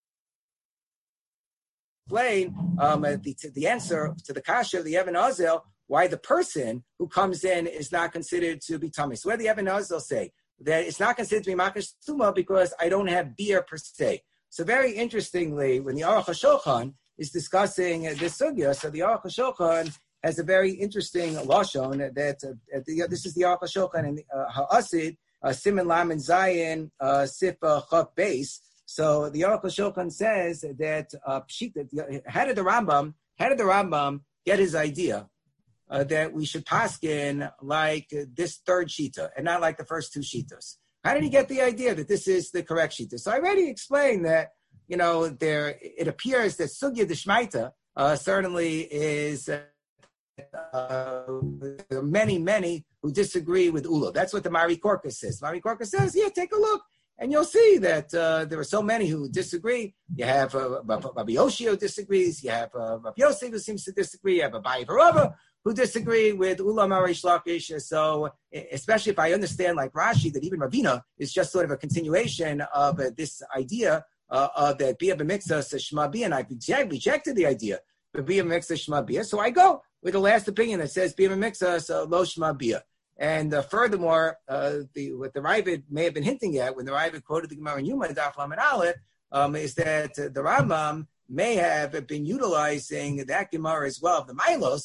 explain the answer to the kasha of the Even HaEzel, why the person who comes in is not considered to be tameh. So where the Even HaEzel say that it's not considered to be machnish tumah because I don't have beer per se. So very interestingly, when the Aruch HaShulchan is discussing this sugya, so the Aruch HaShulchan has a very interesting lashon that this is the Aruch HaShulchan in Ha'asid, Siman Lamed Zayin, Sif Chaf Beis. So the Aruch HaShulchan says that how did the Rambam get his idea that we should paskin like this third shita and not like the first two shitas? How did he get the idea that this is the correct shita? So I already explained that, it appears that sugya d'shmaita certainly is many who disagree with Ula. That's what the Mari Korka says. Mari Korka says, yeah, take a look, and you'll see that there are so many who disagree. You have Rabbi Yoshi who disagrees. You have Rabbi Yosef who seems to disagree. You have Abaye Barava who disagree with Ula Marish Lakish. So, especially if I understand, like Rashi, that even Ravina is just sort of a continuation of this idea that Bia B'Mikzah says Shema Bia, and I rejected the idea of Bia B'Mikzah Shema Bia. So I go with the last opinion that says Bia B'Mikzah so Lo Shema Bia. And furthermore, what the Ravid may have been hinting at when the Ravid quoted the Gemara in Yuma Daf Lamed Aleph is that the Rambam may have been utilizing that Gemara as well of the Milos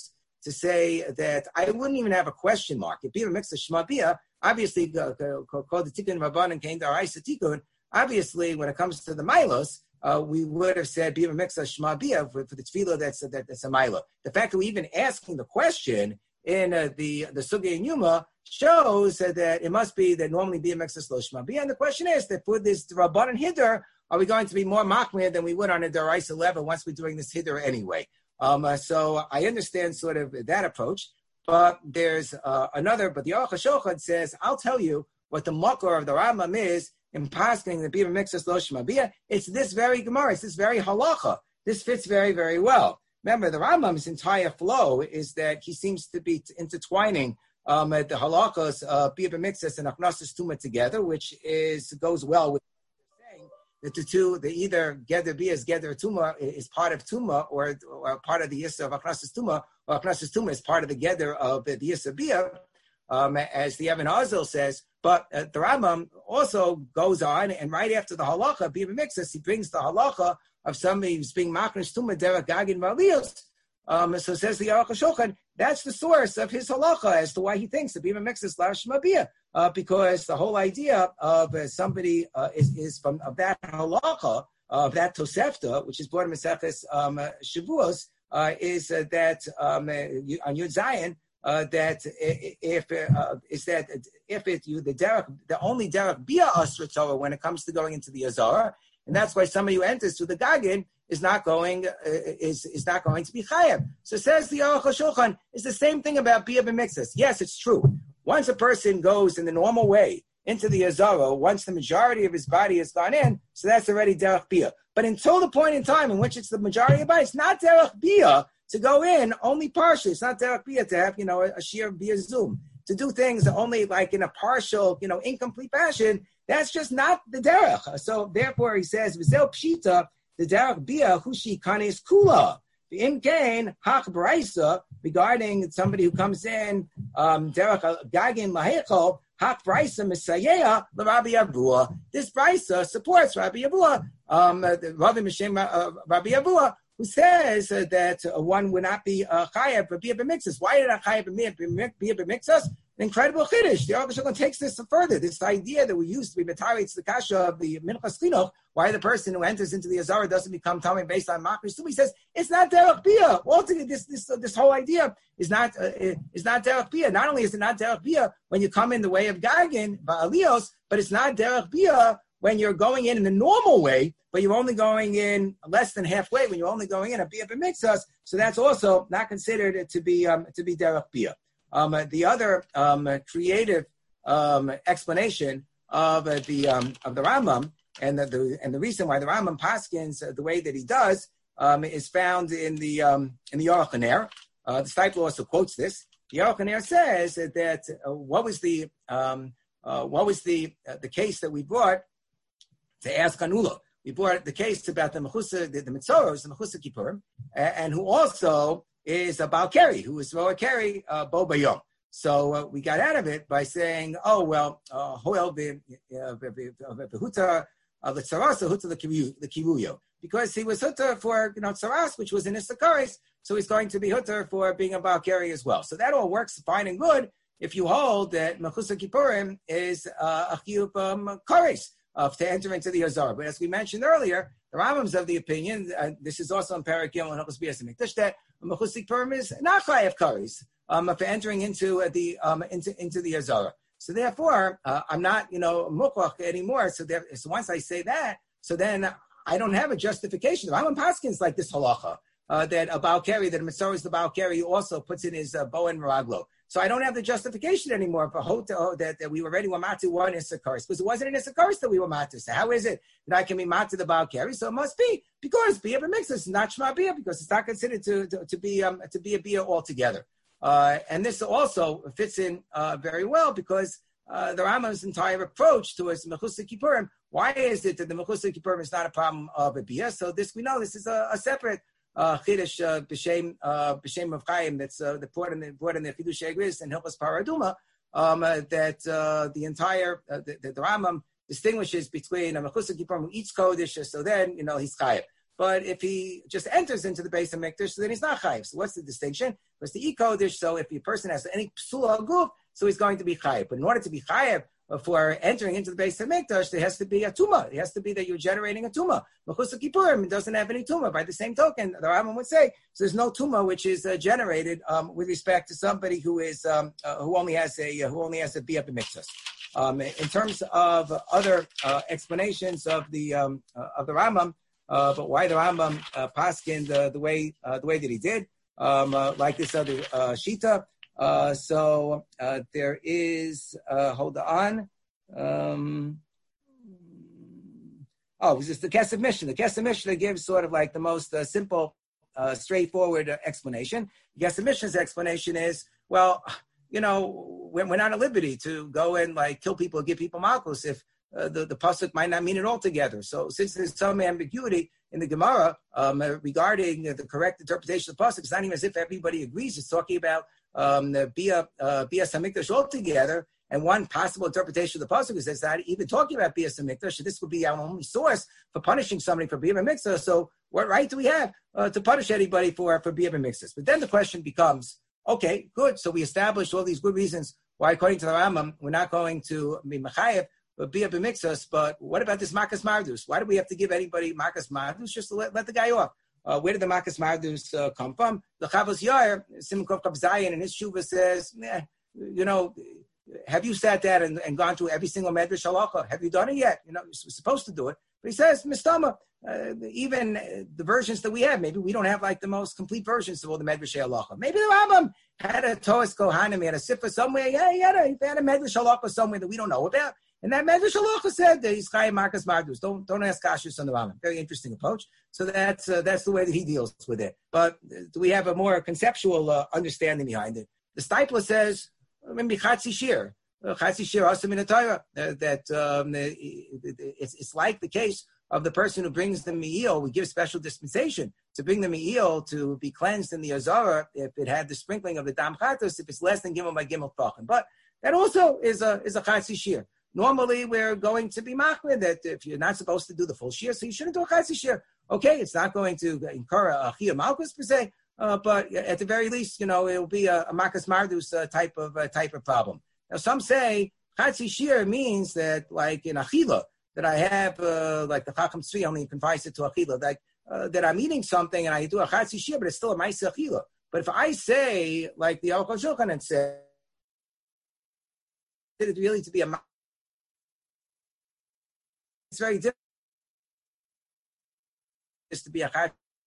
to say that I wouldn't even have a question mark. If Bia Mixer Shema Bia, obviously called the Tikkun Rabbanan came to Araisa Tikkun. Obviously, when it comes to the Milos, we would have said Bia Mixer Shema Bia for the tefillah that's a Milo. The fact that we're even asking the question in the Sugya and Yuma shows that it must be that normally Bia Mixer Shema Bia. And the question is that for this Rabbanan Hiddur, are we going to be more machmir than we would on a Daraisa level once we're doing this Hiddur anyway? So I understand sort of that approach, but there's another. But the Aruch HaShulchan says, I'll tell you what the makor of the Rambam is in pasking the Bia Mixas Lo Shema Bia. It's this very Gemara. It's this very halacha. This fits very, very well. Remember, the Rambam's entire flow is that he seems to be intertwining the halachas of Bia Mixas and Achnasas Tuma together, which goes well with that the two, either Geder Bia is Geder Tuma is part of Tuma or part of the Yisra of Achnasas Tuma, or Achnasas Tuma is part of the Geder of the Yisra Bia, as the Even Hazel says. But the Rambam also goes on, and right after the halacha, Bia Mixas, he brings the halacha of somebody who's being Machnish Tuma Derech Gagin Valios. So says the Aruch HaShulchan, that's the source of his halacha as to why he thinks the Bia Mixas La Shema Bia. Because the whole idea of somebody is from of that halacha, of that Tosefta, which is brought in Maseches Shavuos, is that on Yud Zayin, that the only derech bia asra Torah when it comes to going into the Azara, and that's why somebody who enters through the Gagin is not going is not going to be chayav. So says the Aruch HaShulchan, it's the same thing about bia b'mixas. Yes, it's true. Once a person goes in the normal way into the Azara, once the majority of his body has gone in, so that's already derech bia. But until the point in time in which it's the majority of the body, it's not derech bia to go in only partially. It's not derech bia to have, a sheer bia zoom. To do things only like in a partial, incomplete fashion, that's just not the derech. So therefore he says, V'zel pshita, the derech bia hushi kanes kula. In Kain, hach braisa, regarding somebody who comes in, derech gagin lahechol, hach braisa misayeya l'Rabbi Yavua. This braisa supports Rabbi Yavua, Rabbi Mishem Rabbi Yavua, who says that one would not be chayav for bia b'mixas. Why did I chayav bia b'mixas? An incredible chiddush. The Aruch HaShulchan takes this further. This idea that we used to be b'taritz the kasha of the minchas chinuch, why the person who enters into the Azara doesn't become tamei based on machris. He says it's not derech bia. Altogether, this whole idea is not derech bia. Not only is it not derech bia when you come in the way of gagin ba'alios, but it's not derech bia when you're going in the normal way, but you're only going in less than halfway when you're only going in a bia b'mixas. So that's also not considered to be derech bia. The other creative explanation of the Rambam and the reason why the Rambam paskins the way that he does is found in the Aruch HaNer. The Steipler also quotes this. The Aruch HaNer says that what was the case that we brought to ask Anula. We brought the case about the Mechusa, the Mitzoros, the Mechusa Kippur, and who also is a Baal Keri, who is Roa Keri Bo Bayom. So we got out of it by saying, Hoel Behuta L'Tzarasa Huta L'Kivuyo. Because he was Huta for Tzaras, which was in Issachar, so he's going to be Huta for being a Baal Keri as well. So that all works fine and good if you hold that Mechusa Kippurim is a Chiyuv Kares to enter into the Azara. But as we mentioned earlier, the Rambam's of the opinion, this is also in Perek Gimel and Hilchos Bias HaMikdash, that Mechusik Purim is not Chayav Kares for entering into the Azara. So therefore, I'm not Mukwach anymore. So once I say that, so then I don't have a justification. The Rambam Paskin's like this halacha that a Baal Keri, that a Mitzvah is the Baal Keri, also puts in his bow and meraglo. So I don't have the justification anymore for that we already were matu one Issachar, because it wasn't in Issachar that we were matu. So how is it that I can be matu the Baal Keri? So it must be because bia b'mixas is not shema bia, because it's not considered to be a bia altogether. And this also fits in very well because the Rambam's entire approach towards Mechusa Kippurim. Why is it that the Mechusa Kippurim is not a problem of a bia? So we know this is a separate Chiddush b'shem of Chaim that's brought in the Chidush Egris and Hilchos Paraduma that the entire the Rambam distinguishes between a Mechusa Kippurim who eats Kodesh, so then he's Chayav. But if he just enters into the base of mikdash, so then he's not chayiv. So what's the distinction? Because the e-kodesh, so if the person has any psula guf, so he's going to be chayiv. But in order to be chayiv for entering into the base of mikdash, there has to be a tumah. It has to be that you're generating a tumah. Mechusar kippurim doesn't have any tumah. By the same token, the Rambam would say, so there's no tumah which is generated with respect to somebody who is who only has a biyah b'mikdash. In terms of other explanations of the Rambam, but why the Rambam paskined the way that he did, like this other shita. So there is hold on. It was just the Kesef Mishnah. The Kesef Mishnah gives sort of like the most simple, straightforward explanation. The Kesef Mishnah's explanation is, well, you know, we're not at liberty to go and like kill people or give people malchus if the pasuk might not mean it altogether. So since there's some ambiguity in the Gemara regarding the correct interpretation of the pasuk, it's not even as if everybody agrees. It's talking about the Bia Samikdash altogether. And one possible interpretation of the pasuk is it's not even talking about Bia Samikdash. So this would be our only source for punishing somebody for Bia Mikdash. So what right do we have to punish anybody for Bia Mikdash? But then the question becomes, okay, good. So we established all these good reasons why, according to the Rambam, we're not going to be mechayev, but be b'miksos. But what about this makas mardus? Why do we have to give anybody makas mardus just to let the guy off? Where did the makas mardus come from? The Chavos Yair, Simon Kov Zayin, in his tshuva says, you know, have you sat there and gone through every single medrash halacha? Have you done it yet? You know, you're supposed to do it. But he says, Mistama, even the versions that we have, maybe we don't have like the most complete versions of all the medrash halacha. Maybe the Rambam had a Toas Kohanim, he had a Sifra somewhere. Yeah, he had a medrash halacha somewhere that we don't know about. And that medrash halacha said that he's chayim markas mardus. Don't ask kashus on the Rambam. Very interesting approach. So that's the way that he deals with it. But do we have a more conceptual understanding behind it? The Stipler says, maybe Chatzi Shir. Chatzi Shir also in the Torah, that it's like the case of the person who brings the me'il. We give special dispensation to bring the me'il to be cleansed in the Azara if it had the sprinkling of the Dam Chatos, if it's less than Gimel by Gimel Tachin. But that also is a Chatzi Shir. Normally, we're going to be machmir that if you're not supposed to do the full shir, so you shouldn't do a Chatzi Shir. Okay, it's not going to incur a chiyah malchus per se, but at the very least, you know, it'll be a makas mardus type of problem. Now, some say Chatzi Shir means that, like in achila, that I have like the Chacham Tzvi only confines it to achila, like that I'm eating something and I do a Chatzi Shir, but it's still a ma'aseh achila. But if I say like the Aruch HaShulchan and say it really to be a, it's very different. Is to be a Chatzi.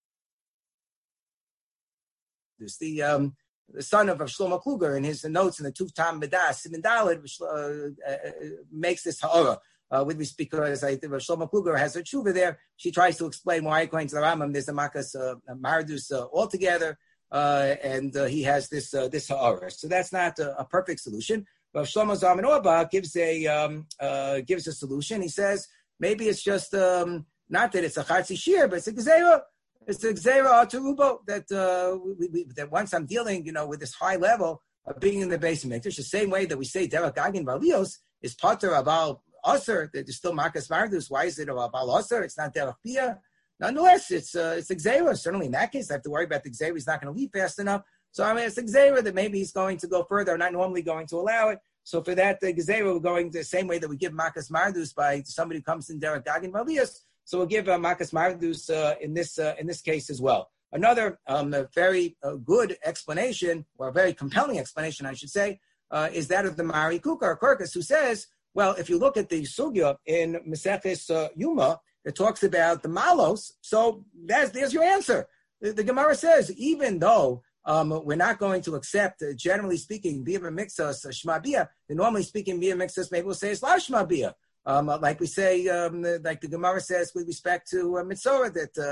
There's the son of Shlomo Kluger in his notes in the Tuv Tam Midas Siman Daled makes this ha'ara with this because I think Shlomo Kluger has her tshuva there. She tries to explain why, according to the Rambam, there's a makas mardus altogether, and he has this ha'ara. So that's not a perfect solution. But Shlomo Zalman Auerbach gives a solution. He says maybe it's just not that it's a Chatzi Shir, but it's a Gezerah. It's a Gezerah Atarubo that that once I'm dealing, you know, with this high level of being in the base of Mikdash, the same way that we say Derek Gagin Valios is Pater Abal Aser, that is still Makas Mardus. Why is it Abal Aser? It's not Derek Pia. Nonetheless, it's a Gezerah. Certainly in that case, I have to worry about the Gezerah. He's not going to leave fast enough. So I mean, it's a Gezerah that maybe he's going to go further. I'm not normally going to allow it. So for that, the Gezerah, we're going the same way that we give Makas Mardus by somebody who comes in Derek Gagin Valios. So we'll give Makas Mardus in this case as well. Another very good explanation, or a very compelling explanation, I should say, is that of the Mari Kukar Kirkus, who says, well, if you look at the sugya in Maseches Yuma, it talks about the malos. So there's your answer. The Gemara says, even though we're not going to accept, generally speaking, Bia Mixas Shema Bia, normally speaking, Bia Mixas, maybe we'll say it's La Shema Bia. Like we say, like the Gemara says with respect to Mitzorah,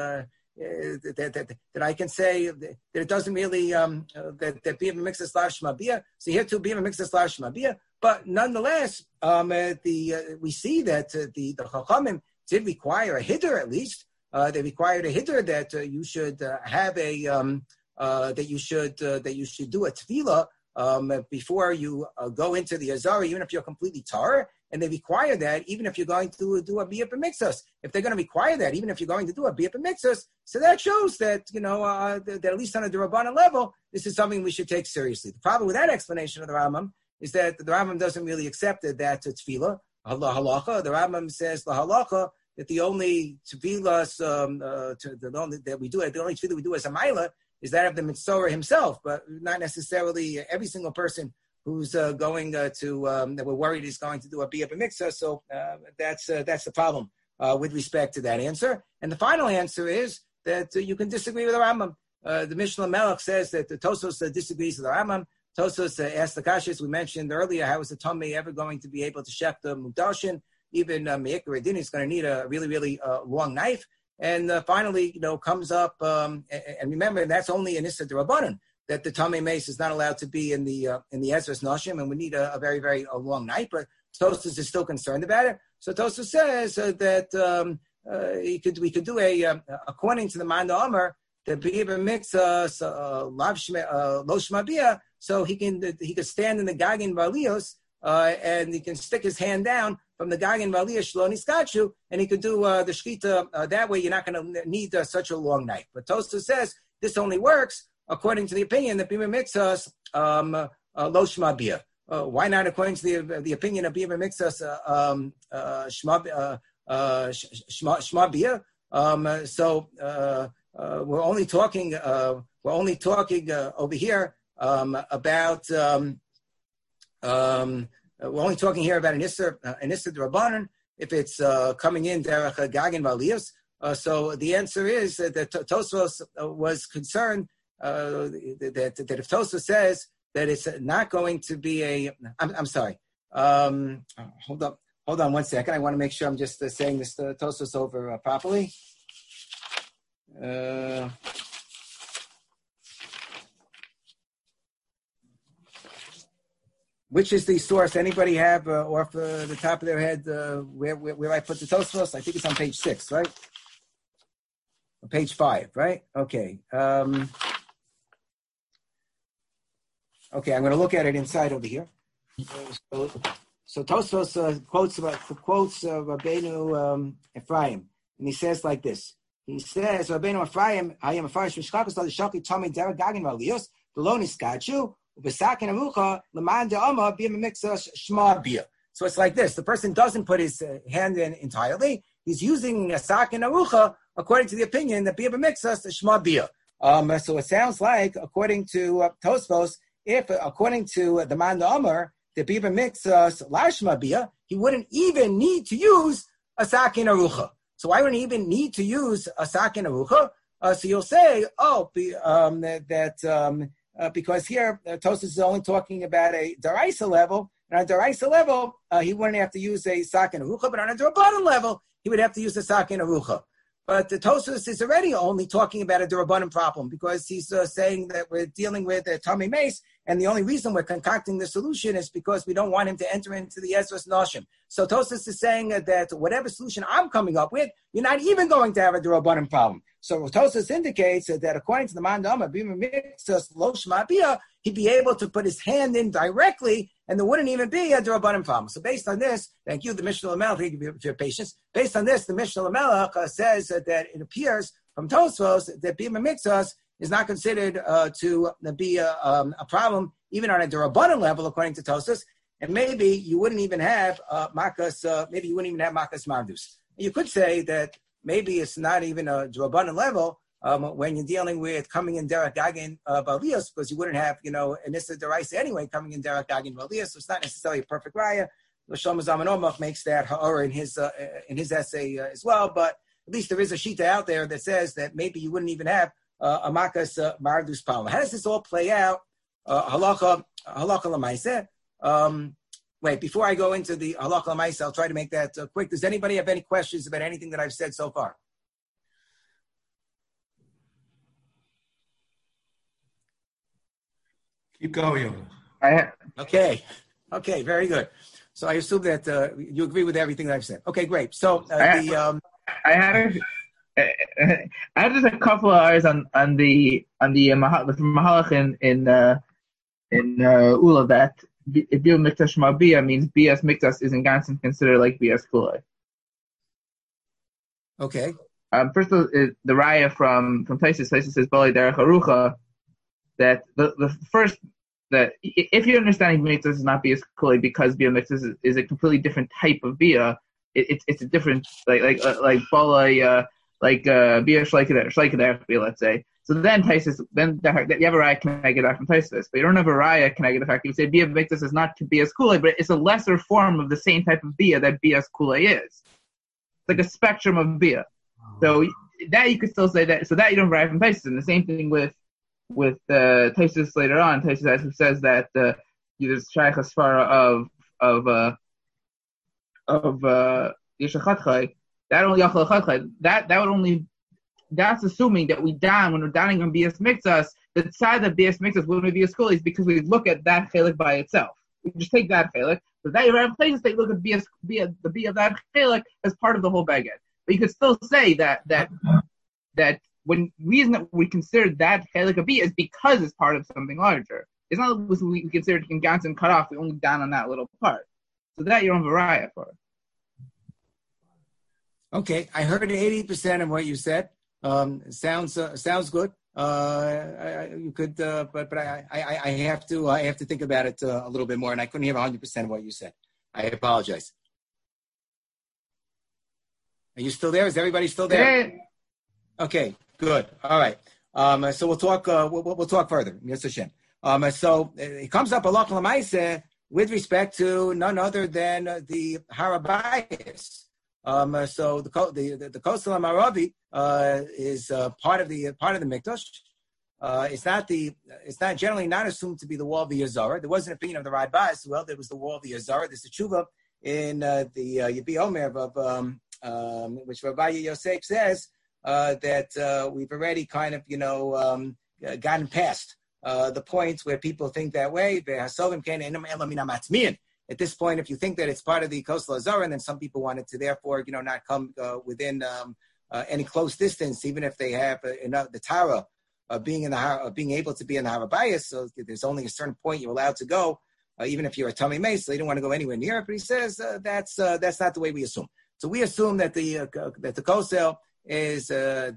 that I can say that it doesn't really that Bia Mixas La Shema Bia. So here too, Bia Mixas La Shema Bia. But nonetheless, we see that the Chachamim did require a hitter at least. They required a hitter that you should have a that you should do a tefillah before you go into the Azara, even if you're completely tar, and they require that even if you're going to do a Biyah B'Miksos. If they're going to require that, even if you're going to do a Biyah B'Miksos, so that shows that, that at least on a D'Rabbanan level, this is something we should take seriously. The problem with that explanation of the Rambam is that the Rambam doesn't really accept that to tefillah, halacha. The Rambam says the halacha that the only tefillah the only tefillah we do as a maila is that of the Mitzorah himself, but not necessarily every single person who's going to that we're worried is going to do a Biyah B'Miksos. So that's the problem with respect to that answer. And the final answer is that you can disagree with the Rambam. The Mishnah Melech says that the Tosos disagrees with the Rambam. Tosos asked the Kashas we mentioned earlier, how is the Tomei ever going to be able to shech the Mudashin? Even Me'ikar Adin is going to need a really, really long knife. And finally, comes up, and remember, that's only an Issa D'Rabbanan, that the Tamei Mace is not allowed to be in the Ezras Noshim, and we need a very, very long knife. But Tosfos is still concerned about it. So Tosfos says that we could do according to the Manda Amar, the Biyah B'Miksos Lo Shma Biyah, so he could stand in the Gagin Valios, and he can stick his hand down from the Gagin Valiyah Shlo Niskachu, and he could do the Shkita that way. You're not going to need such a long knife. But Tosfos says this only works according to the opinion that Biyah B'Miksos Lo Shma Biyah. Why not according to the opinion of Biyah B'Miksos Shma Biyah? So we're only talking over here about. We're only talking here about an Issa D'Rabbanan if it's coming in derech Gagin Valiyos. So the answer is that Tosfos was concerned that if Tosfos says that it's not going to be I'm sorry. Hold on 1 second. I want to make sure I'm just saying this Tosfos over properly. Which is the source? Anybody have off the top of their head where I put the Tosfos? I think it's on page 6, right? Or page 5, right? Okay. Okay, I'm going to look at it inside over here. So Tosfos quotes Rabbeinu Ephraim, and he says like this. He says, Rabbeinu Ephraim, I am a farish mishkakos al shaki tomei derech gagin v'aliyos v'lo niskachu. So it's like this. The person doesn't put his hand in entirely. He's using a sakin arucha according to the opinion that Biyah B'Miksos Shma Biyah. So it sounds like, according to Tosfos, if according to the Man Amar, the Biyah B'Miksos La Shma Biyah, he wouldn't even need to use a sakin arucha. So why wouldn't he even need to use a sakin arucha? So you'll say, because here Tosfos is only talking about a daraisa level, and on a daraisa level he wouldn't have to use a sakin arucha, but on a D'Rabbanan level he would have to use a sakin arucha. But the Tosfos is already only talking about a D'Rabbanan problem because he's saying that we're dealing with a Tamei Mace, and the only reason we're concocting the solution is because we don't want him to enter into the Ezras Noshim. So Tosfos is saying that whatever solution I'm coming up with, you're not even going to have a D'Rabbanan problem. So Tosfos indicates that according to the Man Dama, Biyah B'Miksos Lo Shma Biyah, he'd be able to put his hand in directly, and there wouldn't even be a D'Rabbanan problem. So based on this, thank you, the Mishnah Lamelech, thank you for your patience. Based on this, the Mishnah Lamelech says that it appears from Tosfos that Biyah B'Miksos is not considered to be a problem, even on a D'Rabbanan level, according to Tosfos. And maybe you wouldn't even have Makas Mardus. You could say that maybe it's not even a D'Rabbanan level when you're dealing with coming in derech Gagin Valios, because you wouldn't have, an Issa D'Oraisa anyway coming in derech Gagin Valios, so it's not necessarily a perfect raya. Shlomo Zalman Aruch makes that ha'ara in his essay as well, but at least there is a shita out there that says that maybe you wouldn't even have a Makas Mardus problem. How does this all play out? Halacha l'maaseh. Wait, before I go into the halacha l'maaseh, I'll try to make that quick. Does anybody have any questions about anything that I've said so far? Keep going. Okay, very good. So I assume that you agree with everything that I've said. Okay, great. So I had just a couple of hours on the Mahalach in Ula that Bia Mikdash Shema Bia means Bias Mikdash is in Gansen considered like Bias Kulei. Okay. First of all, the raya from Taisus says Bali Derech Harucha that the first that if you're understanding Mikdash is not Bias Kulei because Bia Mikdash is a completely different type of Bia. It's a different like Bali Bia Shleikader Bia, let's say. So then Taisus, then you have a raya connected from Taisus, but you don't have a raya connected the fact you say Bia Mikdash is not Bias Kulei, but it's a lesser form of the same type of Bia that Bias Kulei is. It's like a spectrum of Bia. So that you could still say that. So that you don't rely from Taisus. And the same thing with Taisus later on. Taisus says that there's shaykh asfara of Yeshachatchai. That only Yachalachatchai. That would only. That's assuming that when we're downing on Bias Mikdash, the side that Bias Mikdash wouldn't be a school is because we look at that chelik by itself. We just take that chelik. So that you rely from Taisus, they look at the Bia of that chelik as part of the whole baguette. But you could still say that when reason that we consider that chelik a Bia is because it's part of something larger. It's not that we consider it in Gansen cut off. We only down on that little part. So that you don't have a raya for. Okay, I heard 80% of what you said. Sounds good. You could, but I have to think about it a little bit more, and I couldn't hear 100% of what you said. I apologize. Are you still there? Is everybody still there? Yeah. Okay, good. All right. So we'll talk. We'll talk further. Yes, Hashem. So it comes up a lot with respect to none other than the Harabayas. So the coastal Amaravi is part of the Mikdash. It's not generally not assumed to be the wall of the Yazara. There was an opinion of the Radbaz. Well, there was the wall of the Yazara. There's a tshuva in the Yabi Omer of which Rabbi Yosef says that we've already kind of gotten past the point where people think that way. At this point, if you think that it's part of the coastal Azara, then some people wanted to therefore, not come within any close distance, even if they have the Tara being able to be in the Harabayas. So there's only a certain point you're allowed to go, even if you're a Tummy Mace. So you don't want to go anywhere near it. But he says that's not the way we assume. So we assume that the coastal is a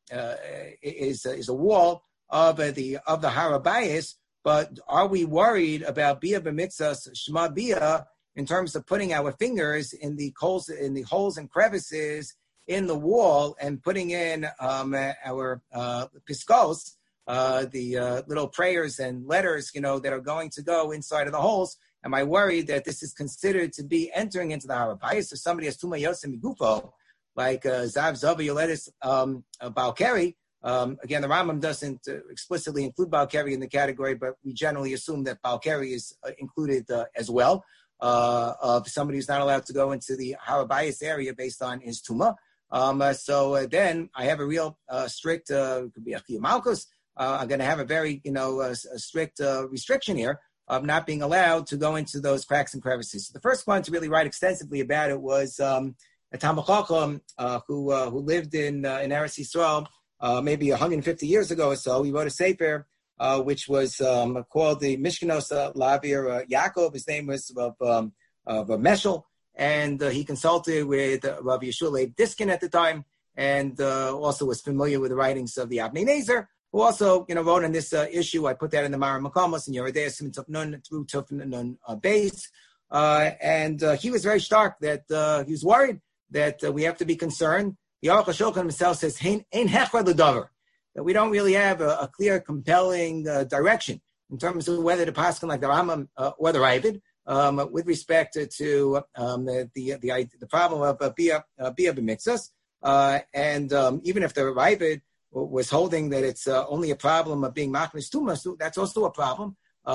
wall of the Harabayas. But are we worried about Bia b'mitzvahs Shema Bia in terms of putting our fingers in the holes and crevices in the wall and putting in our piskos, the little prayers and letters, that are going to go inside of the holes? Am I worried that this is considered to be entering into the Harabayas? If somebody has Tuma Yosem Migufo, like Zav Zava Yoletis Balkari. Again, the Rambam doesn't explicitly include Balkari in the category, but we generally assume that Balkari is included as well. Of somebody who's not allowed to go into the Harabayas area based on his Tuma. So then I have a real strict, could be a Malkus. I'm going to have a very, strict restriction here of not being allowed to go into those cracks and crevices. So the first one to really write extensively about it was a Talmid Chacham who lived in Eretz Yisrael. Maybe 150 years ago or so. He wrote a sefer which was called the Mishkanos Lavir Yaakov. His name was of Meshel, and he consulted with Rav Yeshua Leib Diskin at the time, and also was familiar with the writings of the Avnei Nezer, who also wrote on this issue. I put that in the Mara Makamos and Yeridei Siman Tuf Nun through Tuf Nun base, and he was very stark that he was worried that we have to be concerned. The Aruch HaShulchan himself says, that we don't really have a clear, compelling direction in terms of whether to paskin like the Rambam or the Ravid with respect to the problem of Bia b'mitzvahs. And even if the Ravid was holding that it's only a problem of being machmis tumas, that's also a problem.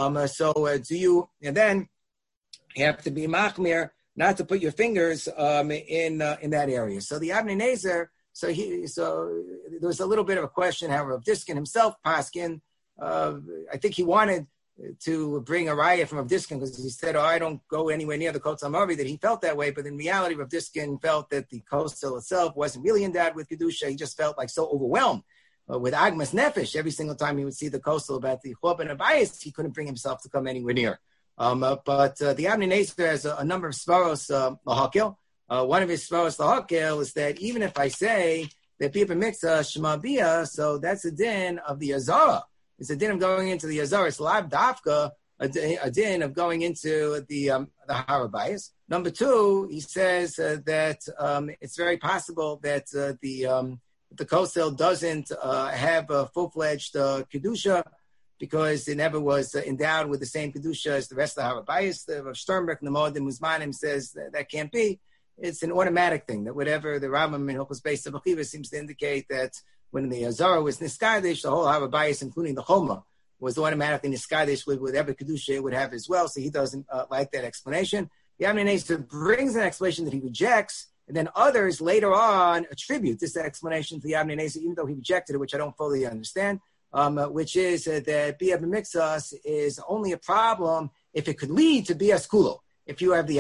And then you have to be machmir, not to put your fingers in that area. So the Avnei Nezer, so there was a little bit of a question how Rav Diskin himself paskin. I think he wanted to bring a raya from Rav Diskin because he said, I don't go anywhere near the Kotel Marvi, that he felt that way. But in reality, Rav Diskin felt that the Kotel itself wasn't really endowed with Kedusha. He just felt like so overwhelmed with Agmas Nefesh, every single time he would see the coastal about the Chorban Abayis, he couldn't bring himself to come anywhere near. But the Avnei Nezer has a number of svaros lahakil. One of his svaros lahakil is that even if I say that Bia Miksa Shema Bia, so that's a din of the Azara. It's a din of going into the Azara. It's Lab Dafka, a din of going into the Harabayis. Number two, he says that it's very possible that the coastal doesn't have a full-fledged Kedusha because it never was endowed with the same Kedusha as the rest of the Harabayis. The Rav Sternberg, the Moedim Muzmanim, says that can't be. It's an automatic thing, that whatever the Rambam in Hilchos Beis Achiva seems to indicate that when the Azara was Niskadish, the whole Harabayis, including the Choma, was automatically Niskadish with whatever Kedusha it would have as well, so he doesn't like that explanation. The Avnei Nezer brings an explanation that he rejects, and then others later on attribute this explanation to the Avnei Nezer, even though he rejected it, which I don't fully understand, which is that Bia B'Mixas is only a problem if it could lead to Bias Kulo. If you have the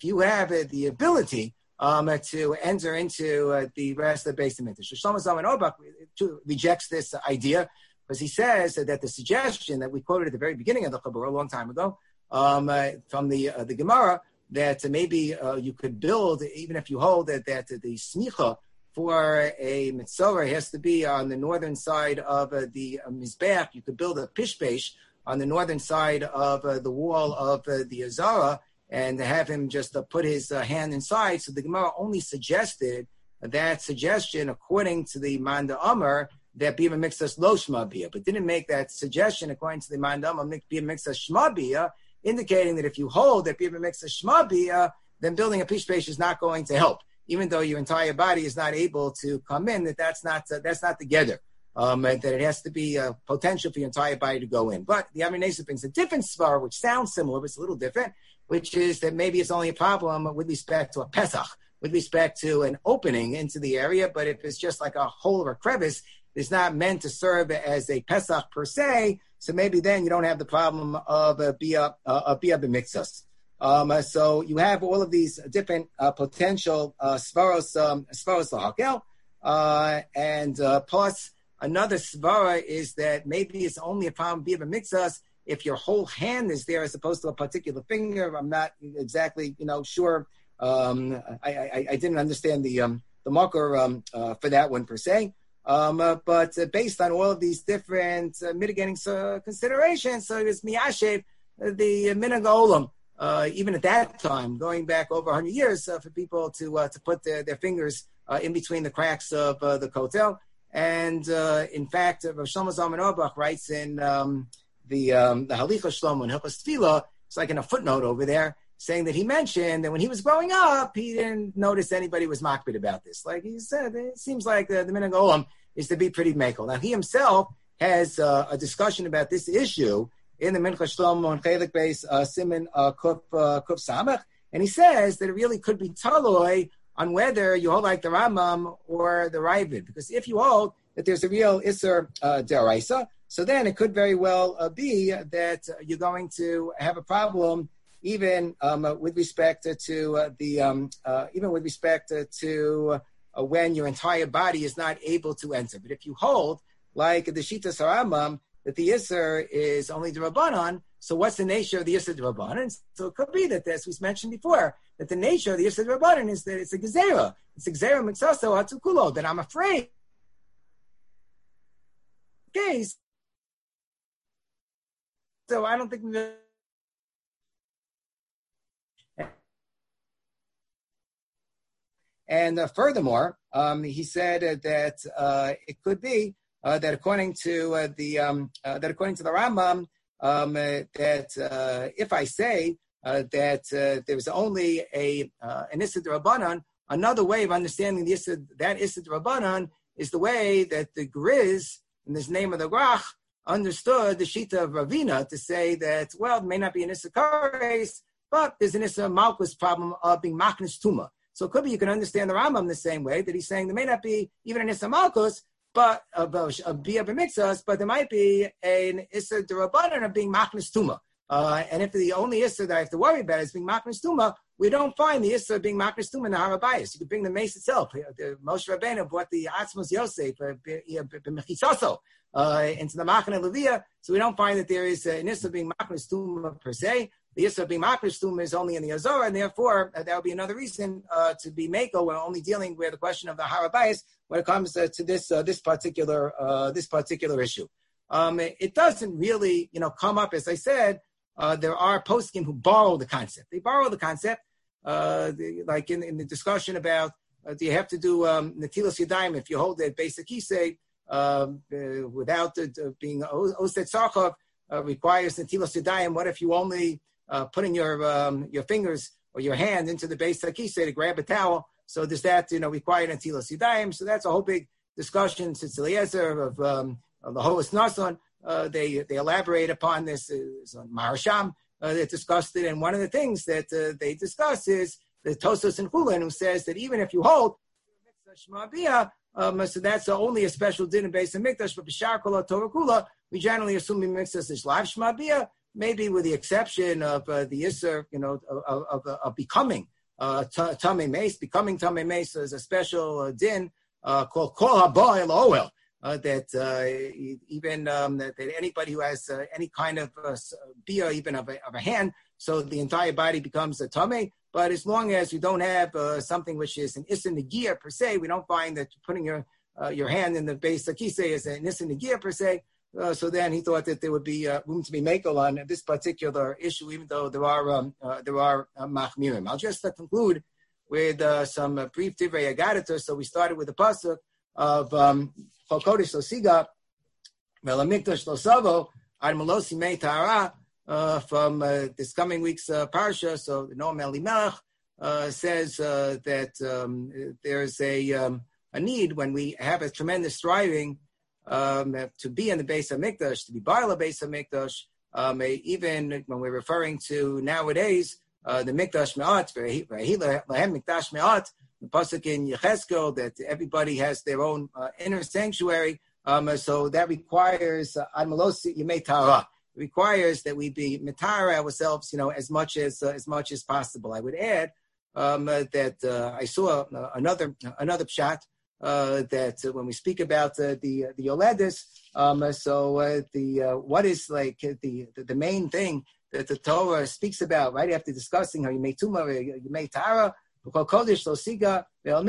ability to enter into the rest of the Beis Hamikdash. Shlomo Zalman Auerbach rejects this idea because he says that the suggestion that we quoted at the very beginning of the Chabur a long time ago from the Gemara, that maybe you could build, even if you hold that the smicha for a mitzvah has to be on the northern side of the mizbeach. You could build a pishpesh on the northern side of the wall of the Azara and have him just put his hand inside. So the Gemara only suggested that suggestion according to the Manda Amar that Bia Mixas Lo Shma Bia, but didn't make that suggestion according to the Manda Amar Bia Mixas Shma Bia, indicating that if you hold that Bia Mixas Shma Bia, then building a pishpesh is not going to help, even though your entire body is not able to come in. That's not together. That it has to be a potential for your entire body to go in. But the Avnei Nezer brings a different svar, which sounds similar, but it's a little different, which is that maybe it's only a problem with respect to a Pesach, with respect to an opening into the area. But if it's just like a hole or a crevice, it's not meant to serve as a Pesach per se. So maybe then you don't have the problem of Bia B'Mixas. So you have all of these different potential svaros lahakel, and plus another svara is that maybe it's only a problem Bia B'Mixas if your whole hand is there as opposed to a particular finger. I'm not exactly sure. I didn't understand the marker for that one per se. But based on all of these different mitigating considerations, so it is miyashev the minhag olam. Even at that time, going back over 100 years, for people to put their fingers in between the cracks of the kotel. And in fact, Rav Shlomo Zalman Auerbach writes in the Halicha Shlomo in Hilchos Tefillah, it's like in a footnote over there, saying that he mentioned that when he was growing up, he didn't notice anybody was makbid about this. Like he said, it seems like the minhag olam is to be pretty mekel. Now, he himself has a discussion about this issue in the Mincha Shlomo and Chelik Beis Siman Kuf Samach, and he says that it really could be taloi on whether you hold like the Rambam or the Ravid, because if you hold that there's a real Isser Deraisa, so then it could very well be that you're going to have a problem even with respect to when your entire body is not able to enter. But if you hold like the Shitas Rambam that the Isser is only the Rabbanan, so what's the nature of the Isser Rabbanan? So it could be that, as we mentioned before, that the nature of the Isser Rabbanan is that it's a Gezerah. It's a Gezerah Miksaso Hatzukulo, that I'm afraid. Case. So I don't think we're... And furthermore, he said that it could be that according to the Rambam, that if I say that there's only an Issa D'Rabbanan, another way of understanding that Issa D'Rabbanan is the way that the Griz, in this name of the Grach, understood the Shita of Ravina to say that, well, it may not be an Issa Kares, but there's an Issa Malkus problem of being Machnis Tuma. So it could be you can understand the Rambam the same way, that he's saying there may not be even an Issa Malkus, but a Bia B'Mixas, but there might be an Issa D'Rabbanan of being Machnis Tuma. And if the only Issa that I have to worry about is being Machnis Tuma, we don't find the Issa being Makris Tumah in the Harabayas. You could bring the mace itself. The Moshe Rabbeinu brought the Atzmos Yosef B'Mechisaso into the Machane Leviyah, so we don't find that there is an Issa being Makris Tumah per se. The Issa being Makris Tumah is only in the Azorah, and therefore that would be another reason to be Mako. We're only dealing with the question of the Harabayas when it comes to this particular issue. It doesn't really, come up, as I said. There are poskim who borrow the concept. They borrow the concept, like in the discussion about do you have to do Netilas Yadayim if you hold that basic kisei without being Oset Sarkov requires Netilas Yadayim. What if you only putting your fingers or your hand into the basic kisei to grab a towel? So does that require Netilas Yadayim? So that's a whole big discussion. Since Eliezer of the Holos Nason. They elaborate upon this. Maharsham that discussed it, and one of the things that they discuss is the Tosos and Chulin, who says that even if you hold Shema Bia, so that's only a special din in Beis Hamikdash, but B'shar Kol Torah Kula, we generally assume Mikdash is live Shema Bia, maybe with the exception of the Yisr, of becoming Tamei Meis. Becoming Tamei Meis is a special din called Kol Haba El Oel. Even that anybody who has any kind of bia, even of a hand, so the entire body becomes a tamei. But as long as you don't have something which is an issa negia per se, we don't find that putting your hand in the base of kisei is an issa negia per se. So then he thought that there would be room to be makel on this particular issue, even though there are machmirim. I'll just conclude with some brief divrei agadatos. So we started with the pasuk of Chol Kodesh Lo Siga Vel Hamikdash Lo Savo Ad Melosi Mei Tahara from this coming week's parsha. So the Noam Elimelech says that there's a need when we have a tremendous striving to be in the Beis Hamikdash, to be Baal Beis Hamikdash, even when we're referring to nowadays the Mikdash Me'at, Lahem Mikdash Me'at, the pasuk in Yechezkel that everybody has their own inner sanctuary. So that requires Ad Melosi Yemei Tahara. It requires that we be mitara ourselves, as much as possible. I would add that I saw another pshat that when we speak about the Yoledis, what is like the main thing that the Torah speaks about right after discussing how you make tumah, you make tahara. That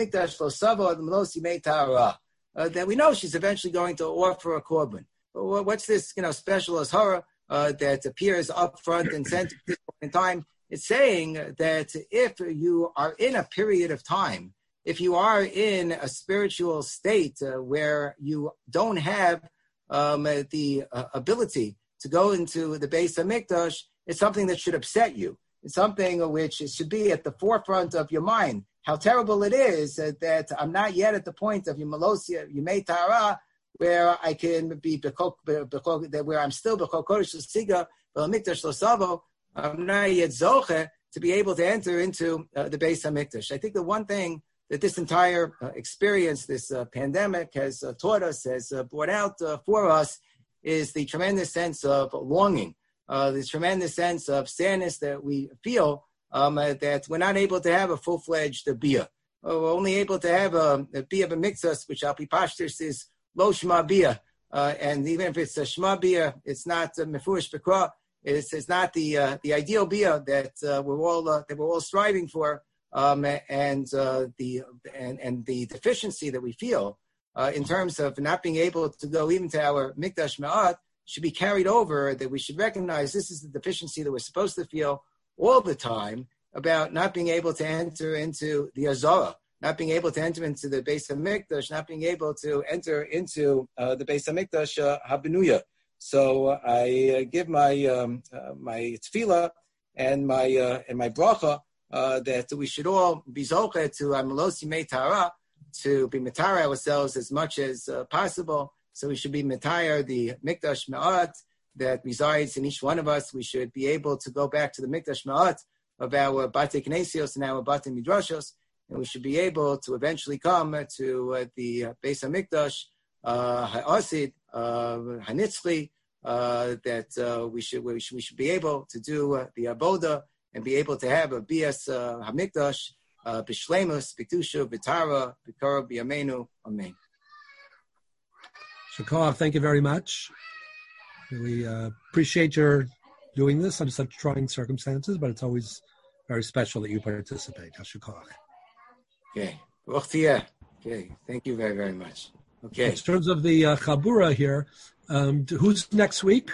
we know she's eventually going to offer a korban. What's this, special as horror that appears up front and center at this point in time? It's saying that if you are in a period of time, if you are in a spiritual state where you don't have the ability to go into the Beis Hamikdash, it's something that should upset you. It's something which should be at the forefront of your mind. How terrible it is that I'm not yet at the point of Yemei Yemei Tahara, where I can be where I'm still B'chol Kodesh L'Siga Mikdash Lo Savo. I'm not yet zoche to be able to enter into the Beis Hamikdash. I think the one thing that this entire experience, this pandemic, has taught us, has brought out for us, is the tremendous sense of longing. This tremendous sense of sadness that we feel that we're not able to have a full-fledged bia. We're only able to have a bia b'miktzas, which al pi pashtus is lo shema bia. And even if it's a shema bia, it's not mefurish b'kra. It's not the ideal bia that we're all striving for. And the deficiency that we feel in terms of not being able to go even to our mikdash ma'at should be carried over, that we should recognize this is the deficiency that we're supposed to feel all the time about not being able to enter into the Azara, not being able to enter into the Beis Hamikdash, not being able to enter into the Beis Hamikdash Habenuya. So I give my my tefillah and my bracha that we should all be zoche to Melosi Yemei Tahara, to be mitara ourselves as much as possible. So we should be mitayar the Mikdash Me'at that resides in each one of us. We should be able to go back to the Mikdash Me'at of our Bate Knesios and our Bate Midrashos, and we should be able to eventually come to the Beis HaMikdash Ha'asid, Hanitzli, that we should be able to do the Avoda and be able to have a Bias Hamikdash, Bishlemus, B'Kedusha, B'Tara, B'Kara, B'Yameinu. Amen. Shakov, thank you very much. We appreciate your doing this under such trying circumstances, but it's always very special that you participate. Shakov. Okay. Okay. Thank you very, very much. Okay. In terms of the Chabura here, who's next week?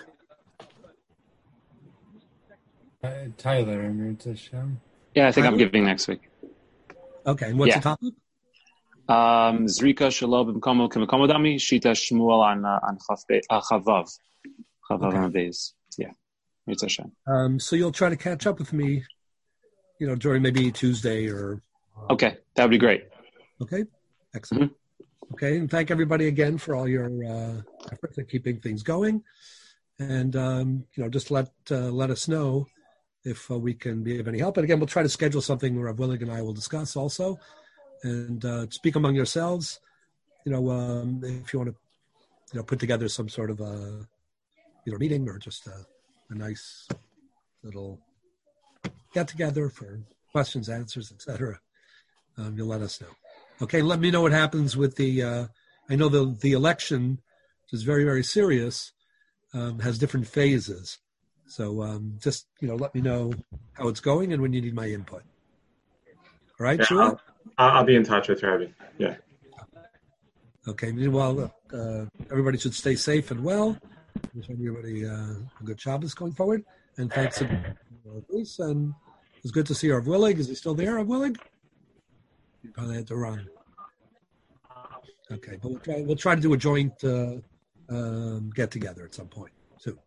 Tyler. Yeah, I think I'm giving next week. Okay, and what's the topic? Zrika Shalom B'Mkomo K'Mekomodami Shita Shmuel on Chavav on Beis. Yeah, it's Hashem. So you'll try to catch up with me, during maybe Tuesday or. Okay, that would be great. Okay, excellent. Mm-hmm. Okay, and thank everybody again for all your efforts at keeping things going, and just let us know if we can be of any help. And again, we'll try to schedule something where Rav Willig and I will discuss also, and speak among yourselves. If you want to, put together some sort of a, meeting or just a nice little get together for questions, answers, etc. You'll let us know. Okay, let me know what happens with the. I know the election, which is very, very serious, has different phases. So just let me know how it's going and when you need my input. All right, Shua? I'll be in touch with Rabbi. Yeah. Okay. Meanwhile, everybody should stay safe and well. Wish everybody a good Shabbos going forward. And thanks again for this. And it was good to see Rav Willig. Is he still there, Rav Willig? He probably had to run. Okay, but we'll try to do a joint get together at some point soon.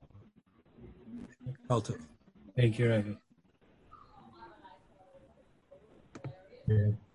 Thank you, Rabbi. Yeah.